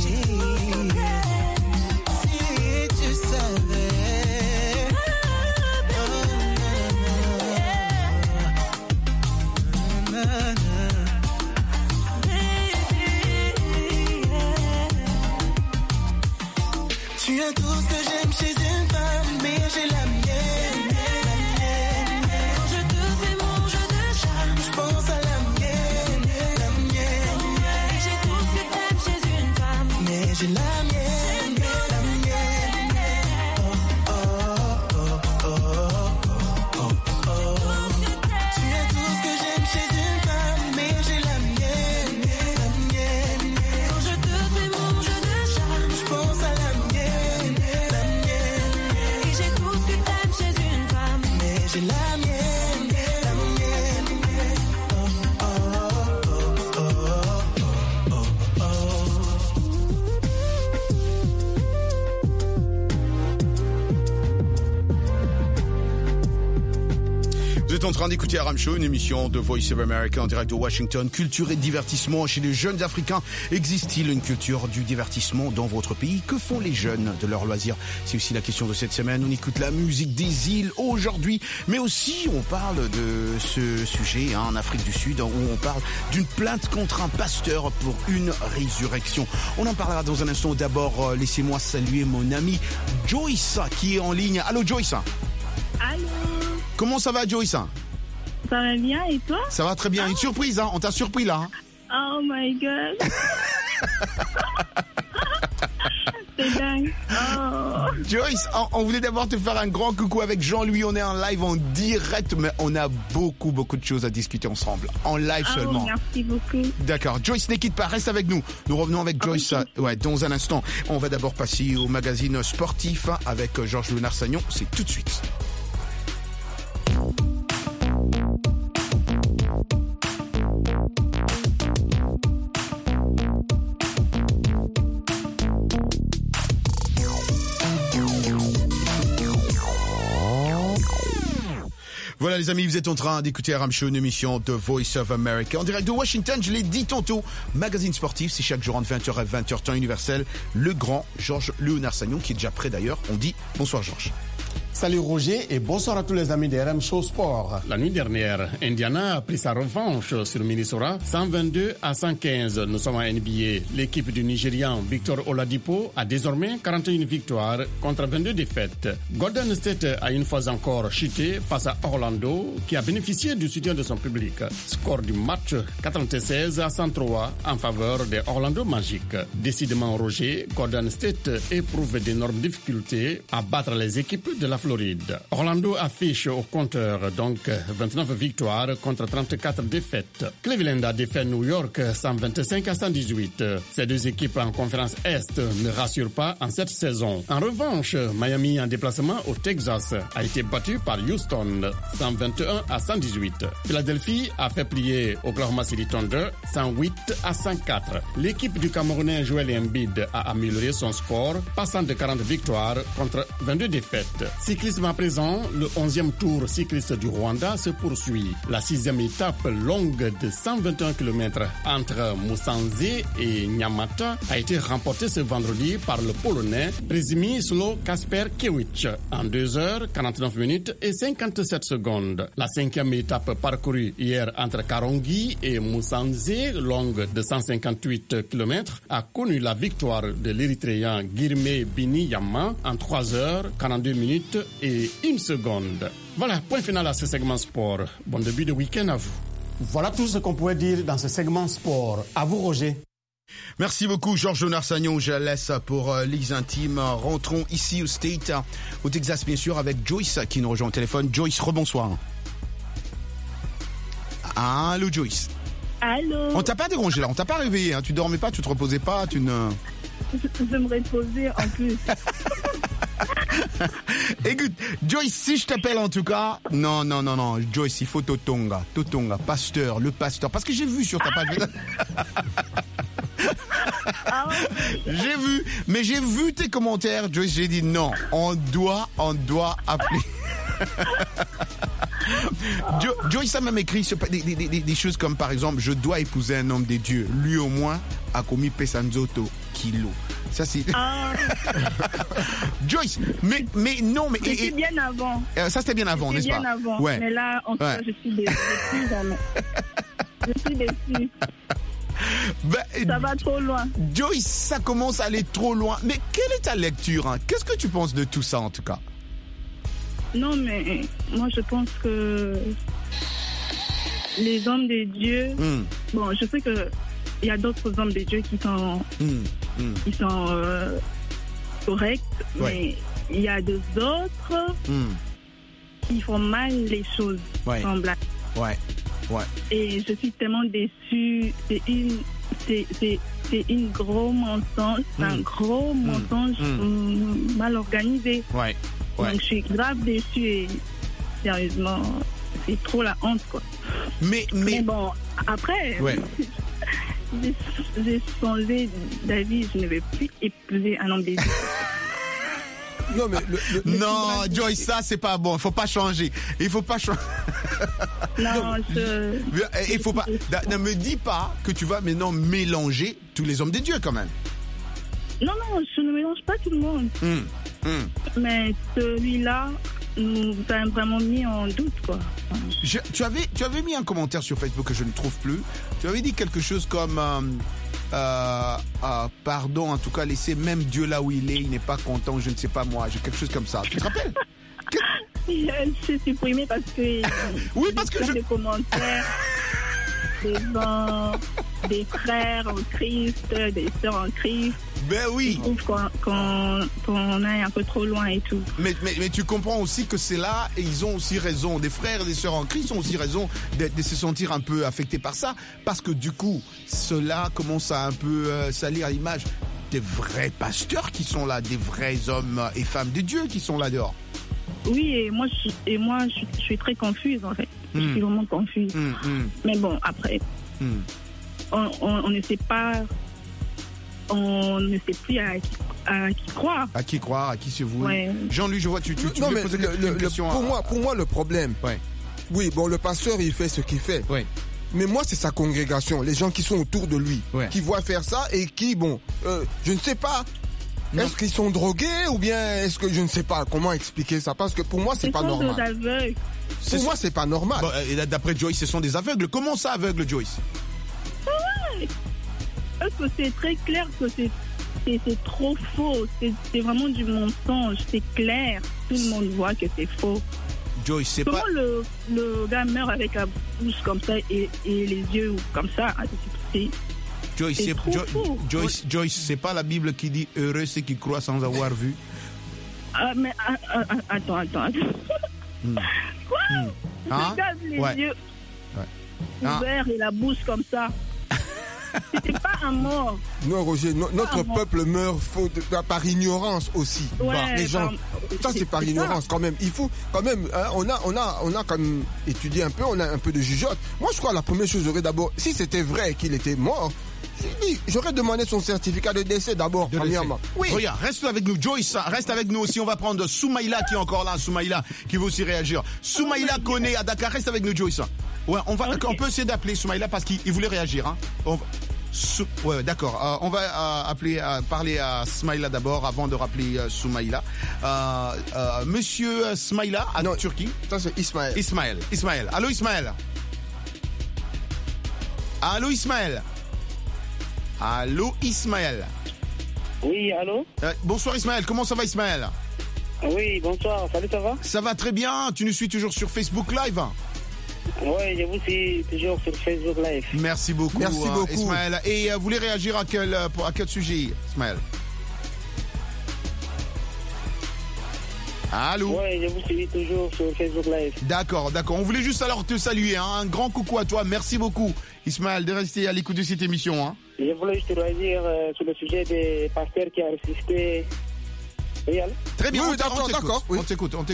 si tu savais. Tu as tout ce que j'aime chez une femme, mais j'ai la mienne, la mienne. Quand je te fais mon jeu de charme, je pense à la mienne, la mienne. Et j'ai tout ce que t'aimes chez une femme, mais j'ai la mienne, la mienne. Oh, oh, oh, oh, oh, oh, oh. Tu as tout ce que j'aime chez une femme, mais j'ai la mienne, la mienne. quand je te fais mon jeu de charme, Je pense à la mienne, la mienne. et j'ai tout ce que t'aimes chez une femme, Mais j'ai la mienne, la mienne. Oh, oh, oh, oh, oh, oh. Vous êtes en train d'écouter Aram Show, une émission de Voice of America en direct de Washington. Culture et divertissement chez les jeunes Africains. Existe-t-il une culture du divertissement dans votre pays? Que font les jeunes de leurs loisirs? C'est aussi la question de cette semaine. On écoute la musique des îles aujourd'hui, mais aussi on parle de ce sujet en Afrique du Sud où on parle d'une plainte contre un pasteur pour une résurrection. On en parlera dans un instant. D'abord, laissez-moi saluer mon ami Joyce qui est en ligne. Allô Joyce. Allô. Comment ça va Joyce? Ça va bien et toi? Ça va très bien. Une surprise, hein? On t'a surpris là. Hein? Oh my god. C'est dingue. Oh. Joyce, on voulait d'abord te faire un grand coucou avec Jean-Louis. On est en live en direct, mais on a beaucoup de choses à discuter ensemble. En live seulement. Merci beaucoup. D'accord. Joyce, ne quitte pas, reste avec nous. Nous revenons avec Joyce dans un instant. On va d'abord passer au magazine sportif avec Georges Léonard-Sagnon. C'est tout de suite. Voilà les amis, vous êtes en train d'écouter Aram Show, une émission de Voice of America. En direct de Washington, je l'ai dit tantôt, magazine sportif, c'est chaque jour entre 20h et 20h, temps universel. Le grand Georges Léonard-Sagnon, qui est déjà prêt d'ailleurs. On dit bonsoir Georges. Salut Roger et bonsoir à tous les amis de RM Show Sport. La nuit dernière, Indiana a pris sa revanche sur Minnesota, 122-115. Nous sommes à NBA. L'équipe du Nigérian Victor Oladipo a désormais 41 victoires contre 22 défaites. Golden State a une fois encore chuté face à Orlando, qui a bénéficié du soutien de son public. Score du match 96-103 en faveur des Orlando Magic. Décidément Roger, Golden State éprouve d'énormes difficultés à battre les équipes de la Floride. Orlando affiche au compteur donc 29 victoires contre 34 défaites. Cleveland a défait New York 125-118. Ces deux équipes en conférence Est ne rassurent pas en cette saison. En revanche, Miami en déplacement au Texas a été battu par Houston 121-118. Philadelphie a fait plier Oklahoma City Thunder 108-104. L'équipe du Camerounais Joel Embiid a amélioré son score, passant de 40 victoires contre 22 défaites. Cyclisme à présent, le 11e tour cycliste du Rwanda se poursuit. La 6e étape longue de 121 km entre Musanze et Nyamata a été remportée ce vendredi par le Polonais Przemysław Kasper-Kiewicz en 2h49 et 57 secondes. La 5e étape parcourue hier entre Karongi et Musanze, longue de 158 km, a connu la victoire de l'Érythréen Girmay Biniyama en 3h42 et 1 seconde. Voilà, point final à ce segment sport. Bon début de week-end à vous. Voilà tout ce qu'on pouvait dire dans ce segment sport. À vous Roger. Merci beaucoup, Georges Narsagnon. Je laisse pour les intimes. Rentrons ici au State, au Texas, bien sûr, avec Joyce qui nous rejoint au téléphone. Joyce, rebonsoir. Allô, Joyce. Allô. On t'a pas dérangé là, on t'a pas réveillé. Hein. Tu dormais pas, tu te reposais pas, tu ne... Je me reposais en plus. Écoute, Joyce, si je t'appelle en tout cas, non, Joyce, il faut Totonga, pasteur, le pasteur, parce que j'ai vu sur ta page. J'ai vu tes commentaires, Joyce, j'ai dit non, on doit appeler. Joyce a même écrit des choses comme par exemple, je dois épouser un homme des dieux, lui au moins a commis Pesanzoto kilo. Ça c'est. Joyce, mais non, mais. C'était bien avant. Ça c'était bien avant, n'est-ce pas? Bien avant. Ouais. Mais là, en tout cas, je suis déçue. Je suis déçue. Ça va trop loin. Joyce, ça commence à aller trop loin. Mais quelle est ta lecture, hein? Qu'est-ce que tu penses de tout ça en tout cas? Non, mais moi je pense que les hommes de Dieu, bon, je sais que il y a d'autres hommes de Dieu qui sont corrects, mais il y a des autres qui font mal les choses en blague. Et je suis tellement déçue. C'est une gros mensonge, un gros mensonge mal organisé. Donc je suis grave déçue et sérieusement, c'est trop la honte quoi. Mais bon, après, j'ai changé d'avis, je ne vais plus épouser un homme des dieux. Non mais non, Joyce, ça c'est pas bon. Il faut pas changer. Il faut pas changer. Non, il faut pas. Ne me dis pas que tu vas maintenant mélanger tous les hommes des dieux quand même. Non, je ne mélange pas tout le monde. Mais celui-là nous a vraiment mis en doute, quoi. Tu avais mis un commentaire sur Facebook que je ne trouve plus. Tu avais dit quelque chose comme pardon, en tout cas, laissez même Dieu là où il est, il n'est pas content, je ne sais pas moi, j'ai quelque chose comme ça. Tu te rappelles? J'ai supprimé parce que oui, parce que des commentaires des gens, des frères en Christ, des sœurs en Christ. Ben oui. Je trouve qu'on est un peu trop loin et tout. Mais tu comprends aussi que c'est là, et ils ont aussi raison. Des frères et des sœurs en Christ ont aussi raison de se sentir un peu affectés par ça, parce que du coup, cela commence à un peu salir l'image des vrais pasteurs qui sont là, des vrais hommes et femmes de Dieu qui sont là dehors. Oui, et moi je suis très confuse en fait. Je suis vraiment confuse. Mais bon, après, on ne sait pas. On ne sait plus à qui croire. À qui croire, à qui se vouer. Jean-Louis, je vois, tu voulais poser une question. Pour moi, le problème, oui, bon, le pasteur, il fait ce qu'il fait. Mais moi, c'est sa congrégation, les gens qui sont autour de lui, qui voient faire ça et qui, bon, je ne sais pas, est-ce qu'ils sont drogués ou bien est-ce que je ne sais pas comment expliquer ça, parce que pour moi, c'est pas normal. Pour moi, c'est pas normal. Bon, et là, d'après Joyce, ce sont des aveugles. Comment ça, aveugle, Joyce? Parce que c'est très clair que c'est trop faux. C'est vraiment du mensonge. C'est clair. Tout le monde voit que c'est faux. Joyce, c'est pas... Comment le gars meurt avec la bouche comme ça et les yeux comme ça? Joyce, Joyce, c'est pas la Bible qui dit heureux ceux qui croient sans avoir vu? Mais attends. Quoi? Regarde les yeux ouverts et la bouche comme ça. C'était pas un mort. Non, Roger, notre peuple meurt par ignorance aussi. Les gens, ça c'est par ignorance quand même. Il faut quand même, on a quand même étudié un peu, on a un peu de jugeote. Moi, je crois la première chose, j'aurais d'abord, si c'était vrai qu'il était mort, j'aurais demandé son certificat de décès d'abord, premièrement. Oui. Regarde, reste avec nous, Joyce, reste avec nous aussi. On va prendre Soumaïla qui est encore là, Soumaïla qui veut aussi réagir. Soumaïla connaît à Dakar, reste avec nous, Joyce. Ouais, on peut essayer d'appeler Soumaïla parce qu'il voulait réagir. Hein. Ouais, d'accord. On va parler à Smaïla d'abord avant de rappeler Soumaïla. Monsieur Smaïla en Turquie. Ça c'est Ismaël. Ismaël. Allô Ismaël. Allô Ismaël. Allô Ismaël. Oui, allô. Bonsoir Ismaël. Comment ça va Ismaël? Oui, bonsoir. Salut, ça va? Ça va très bien. Tu nous suis toujours sur Facebook Live? Oui, je vous suis toujours sur Facebook Live. Merci beaucoup, Ismaël. Et vous voulez réagir à quel sujet, Ismaël? Allô? Oui, je vous suis toujours sur Facebook Live. D'accord. On voulait juste alors te saluer. Hein. Un grand coucou à toi. Merci beaucoup, Ismaël, de rester à l'écoute de cette émission. Hein. Je voulais juste réagir sur le sujet des pasteurs qui a résisté. Oui, allô? Très bien, oui, d'accord. On t'écoute, ouais.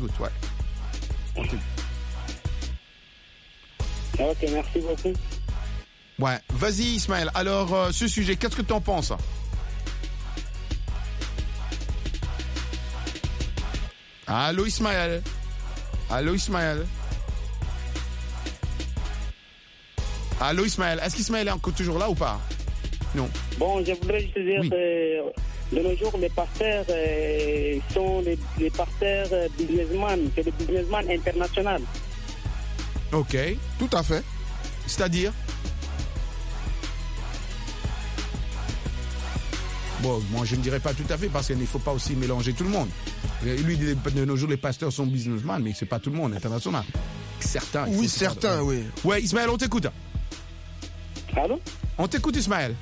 Ok, merci beaucoup. Ouais, vas-y Ismaël. Alors, ce sujet, qu'est-ce que tu en penses? Allô Ismaël. Est-ce qu'Ismaël est toujours là ou pas? Non. Bon, je voudrais juste dire que de nos jours, les pasteurs sont les pasteurs businessmen. C'est des businessmen internationaux. Ok. Tout à fait. C'est-à-dire? Bon, moi je ne dirais pas tout à fait parce qu'il ne faut pas aussi mélanger tout le monde. Lui, de nos jours, les pasteurs sont businessmen, mais c'est pas tout le monde international. Certains. Oui, certains, oui. Ouais, Ismaël, on t'écoute. Allô? On t'écoute, Ismaël.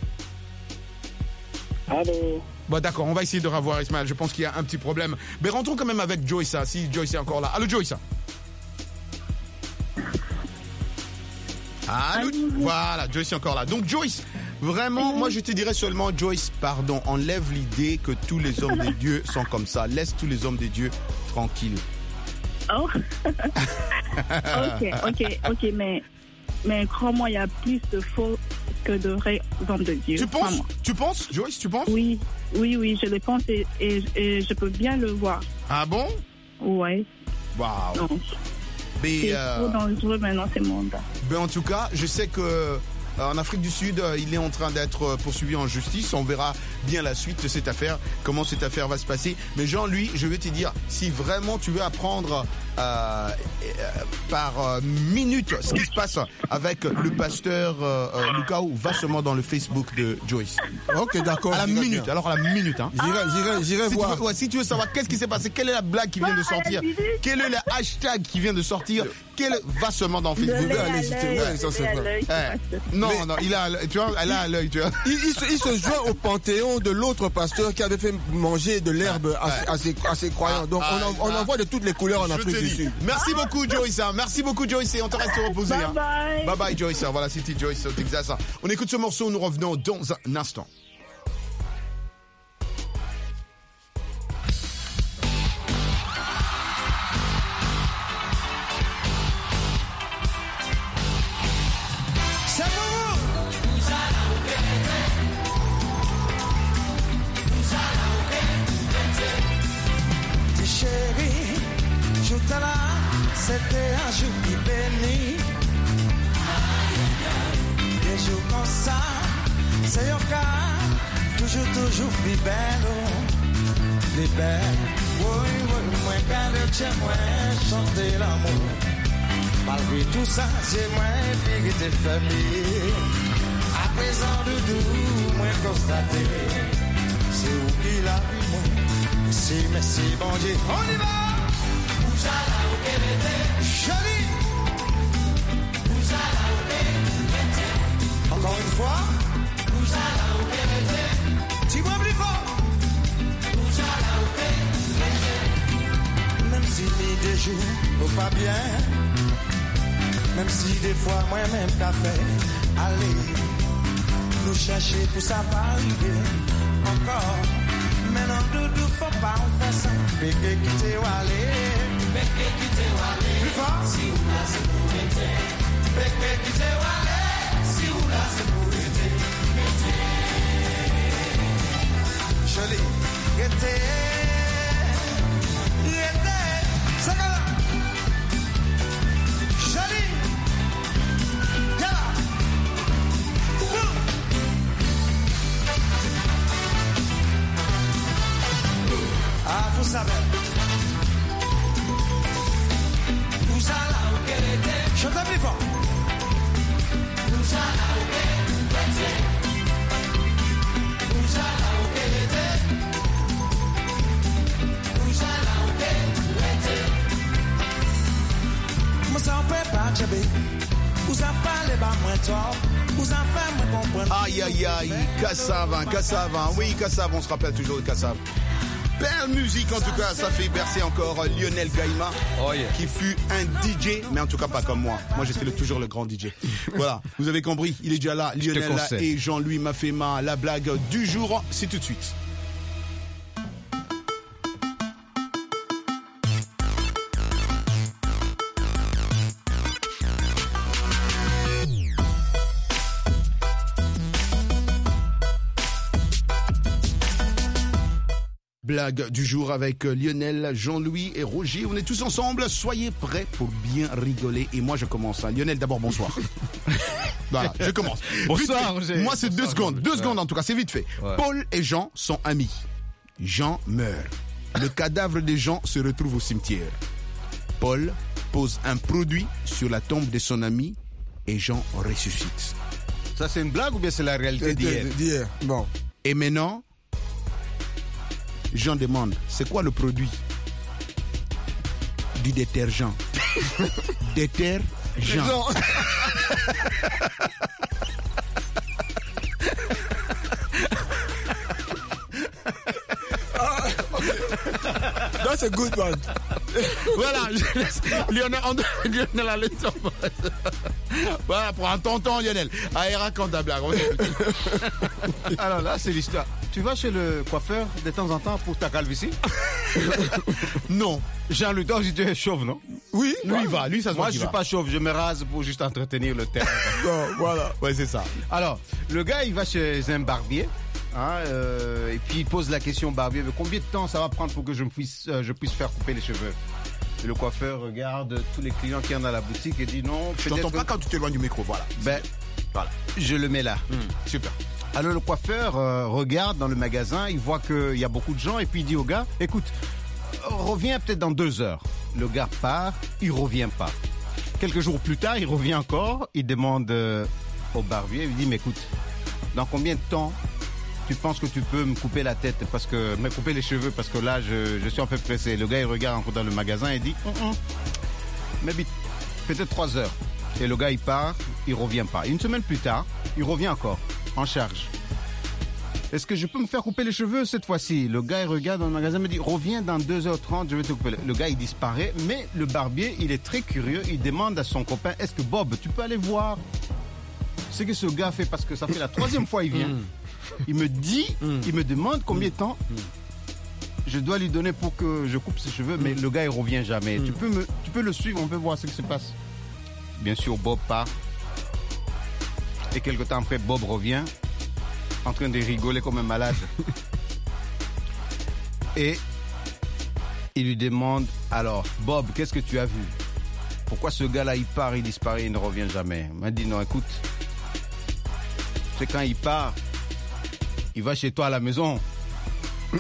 Allô? Bon, d'accord, on va essayer de revoir Ismaël. Je pense qu'il y a un petit problème. Mais rentrons quand même avec Joyce, si Joyce est encore là. Allô, Joyce? Allô? Voilà, Joyce est encore là. Donc, Joyce, vraiment, moi, je te dirais seulement, Joyce, pardon, enlève l'idée que tous les hommes de Dieu sont comme ça. Laisse tous les hommes de Dieu tranquilles. Oh. Ok, mais crois-moi, il y a plus de faux que de vrais hommes de Dieu. Tu penses, Joyce, tu penses? Oui, je le pense et je peux bien le voir. Ah bon? Ouais. Waouh. C'est trop dangereux maintenant, ce monde. Ben en tout cas, je sais que en Afrique du Sud, il est en train d'être poursuivi en justice. On verra bien la suite de cette affaire, comment cette affaire va se passer. Mais Jean, lui, je vais te dire, si vraiment tu veux apprendre par minute ce qui se passe avec le pasteur Lukao, va seulement dans le Facebook de Joyce. Ok, d'accord. À la minute. Alors à la minute, hein. J'irai voir. Si tu veux savoir qu'est-ce qui s'est passé, quelle est la blague qui vient de sortir, quel est le hashtag qui vient de sortir, va seulement dans Facebook. Non, il a, tu vois, elle a à l'œil, tu vois. Il se joint au panthéon de l'autre pasteur qui avait fait manger de l'herbe à ses croyants. Donc on en voit de toutes les couleurs en Afrique du Sud. Merci beaucoup Joyce. Merci beaucoup Joyce et on te reste reposé. Bye bye Joyce. Voilà, c'était Joyce au Texas. On écoute ce morceau, nous revenons dans un instant. C'était un jour qui bénit. Des jours comme ça, c'est un cas, toujours plus belle. Plus belle. Oui, moi, quand le tien, moi, chanter l'amour. Malgré tout ça, j'ai moins vérité famille. À présent, doudou, moi, constaté. C'est où qu'il a vu, moi. Merci, bon Dieu. On y va! Jolie. Encore une fois. Tu vois plus fort. Même si les jours vont pas bien, même si des fois moi-même café, allez, nous chercher pour ça va arriver encore. Maintenant, doudou, faut pas en faire ça. Bébé, quittez ou aller. Plus fort. Si ou là, c'est pour l'été. Bébé, quittez ou aller. Si ou là, c'est pour l'été. Jolie. L'été. C'est comme là. Jolie. Viens là. Ah, vous savez. Chantez plus fort. Moi ça on peut pas Aïe, aïe, aïe, Kassav, oui, Kassav, on se rappelle toujours de Kassav. Belle musique, en tout cas, ça fait bercer encore Lionel Gaïma, qui fut un DJ, mais en tout cas pas comme moi. Moi, j'étais toujours le grand DJ. Voilà, vous avez compris, il est déjà là, Lionel et Jean-Louis Mafema. La blague du jour, c'est tout de suite. Blague du jour avec Lionel, Jean-Louis et Roger. On est tous ensemble. Soyez prêts pour bien rigoler. Et moi, je commence. Lionel, d'abord, bonsoir. Voilà, je commence. Bonsoir, Roger. Moi, c'est 2 secondes. 2 secondes, en tout cas, c'est vite fait. Ouais. Paul et Jean sont amis. Jean meurt. Le cadavre de Jean se retrouve au cimetière. Paul pose un produit sur la tombe de son ami et Jean ressuscite. Ça, c'est une blague ou bien c'est la réalité d'hier? Bon. Et maintenant, Jean demande, c'est quoi le produit? Du détergent. Détergent. That's a good one. Voilà, je laisse Lionel à l'état. Voilà, prends ton temps, Lionel. Allez, raconte ta blague. Alors là, c'est l'histoire. Tu vas chez le coiffeur de temps en temps pour ta calvitie? Non. Jean-Louis, tu es chauve, non? Oui, lui, il va. Lui, ça se voit. Moi, je suis pas chauve. Je me rase pour juste entretenir le terrain. Non, voilà. Ouais, c'est ça. Alors, le gars, il va chez un barbier. Et puis il pose la question au barbier, combien de temps ça va prendre pour que je puisse faire couper les cheveux? Et le coiffeur regarde tous les clients qui en a à la boutique et dit non. Je t'entends pas quand tu t'éloignes du micro, voilà. Voilà. Je le mets là. Super. Alors le coiffeur regarde dans le magasin, il voit qu'il y a beaucoup de gens et puis il dit au gars, écoute, reviens peut-être dans 2 heures. Le gars part, il revient pas. Quelques jours plus tard, il revient encore, il demande au barbier, il dit mais écoute, dans combien de temps tu penses que tu peux me couper la tête, me couper les cheveux, parce que là, je suis un peu pressé. Le gars, il regarde encore dans le magasin et dit, mais peut-être 3 heures. Et le gars, il part, il revient pas. Une semaine plus tard, il revient encore, en charge. Est-ce que je peux me faire couper les cheveux cette fois-ci? Le gars, il regarde dans le magasin, me dit, reviens dans 2h30, je vais te couper. Le gars, il disparaît, mais le barbier, il est très curieux, il demande à son copain, est-ce que Bob, tu peux aller voir ce que ce gars fait, parce que ça fait la 3e fois qu'il vient. Il me dit, il me demande combien de temps je dois lui donner pour que je coupe ses cheveux, mais le gars il revient jamais. Tu peux le suivre, on peut voir ce qui se passe. Bien sûr, Bob part. Et quelque temps après, Bob revient, en train de rigoler comme un malade. Et il lui demande, alors, Bob, qu'est-ce que tu as vu? Pourquoi ce gars-là, il part, il disparaît, il ne revient jamais? Il m'a dit, non, écoute, c'est quand il part, il va chez toi à la maison. Il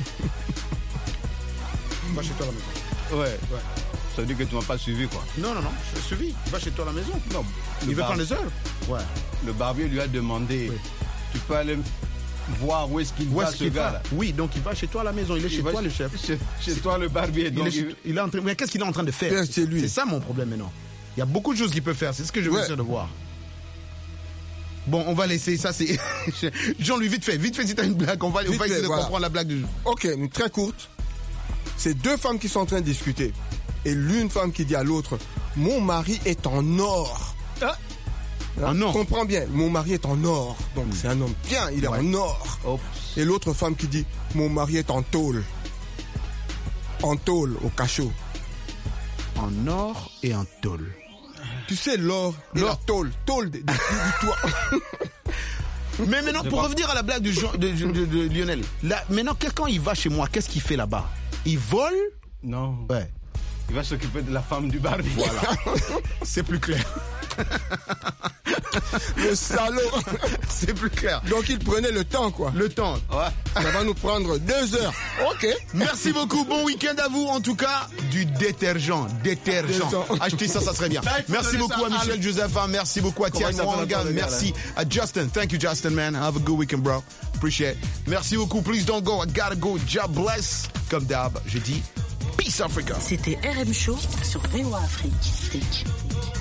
va chez toi à la maison. Ouais. Ça veut dire que tu m'as pas suivi, quoi. Non, je l'ai suivi. Il va chez toi à la maison. Non. Il veut prendre les heures. Ouais. Le barbier lui a demandé, tu peux aller voir où est-ce qu'il va, ce gars-là? Oui, donc il va chez toi à la maison. Il est chez toi, le chef. Chez toi, le barbier. Donc il est en train... Mais qu'est-ce qu'il est en train de faire? C'est lui. C'est ça mon problème maintenant. Il y a beaucoup de choses qu'il peut faire. C'est ce que je veux essayer de voir. Bon, on va laisser ça, c'est... Jean-Louis, vite fait, si t'as une blague, on va essayer de comprendre la blague du jour. Ok, une très courte. C'est 2 femmes qui sont en train de discuter. Et l'une femme qui dit à l'autre, mon mari est en or. En or? Comprends bien, mon mari est en or. Donc c'est un homme bien, il est en or. Oops. Et l'autre femme qui dit, mon mari est en tôle. En tôle, au cachot. En or et en tôle. Tu sais, l'or et la tôle du toit. Mais maintenant, pour revenir à la blague de Lionel, là, maintenant, quand il va chez moi, qu'est-ce qu'il fait là-bas? Il vole? Non. Ouais. Il va s'occuper de la femme du barbier. Voilà. C'est plus clair. Le salaud. C'est plus clair. Donc il prenait le temps, quoi. Le temps. Ouais. Ça va nous prendre 2 heures. Ok. Merci beaucoup. Bon week-end à vous. En tout cas, du détergent. Achetez ça serait bien. Merci beaucoup à Michel Joseph. Merci beaucoup à Thierry Mwanga. Merci à Justin. Thank you, Justin, man. Have a good weekend, bro. Appreciate it. Merci beaucoup. Please don't go. I gotta go. God bless. Comme d'hab, je dis Peace Africa. C'était RM Show sur VOA Afrique.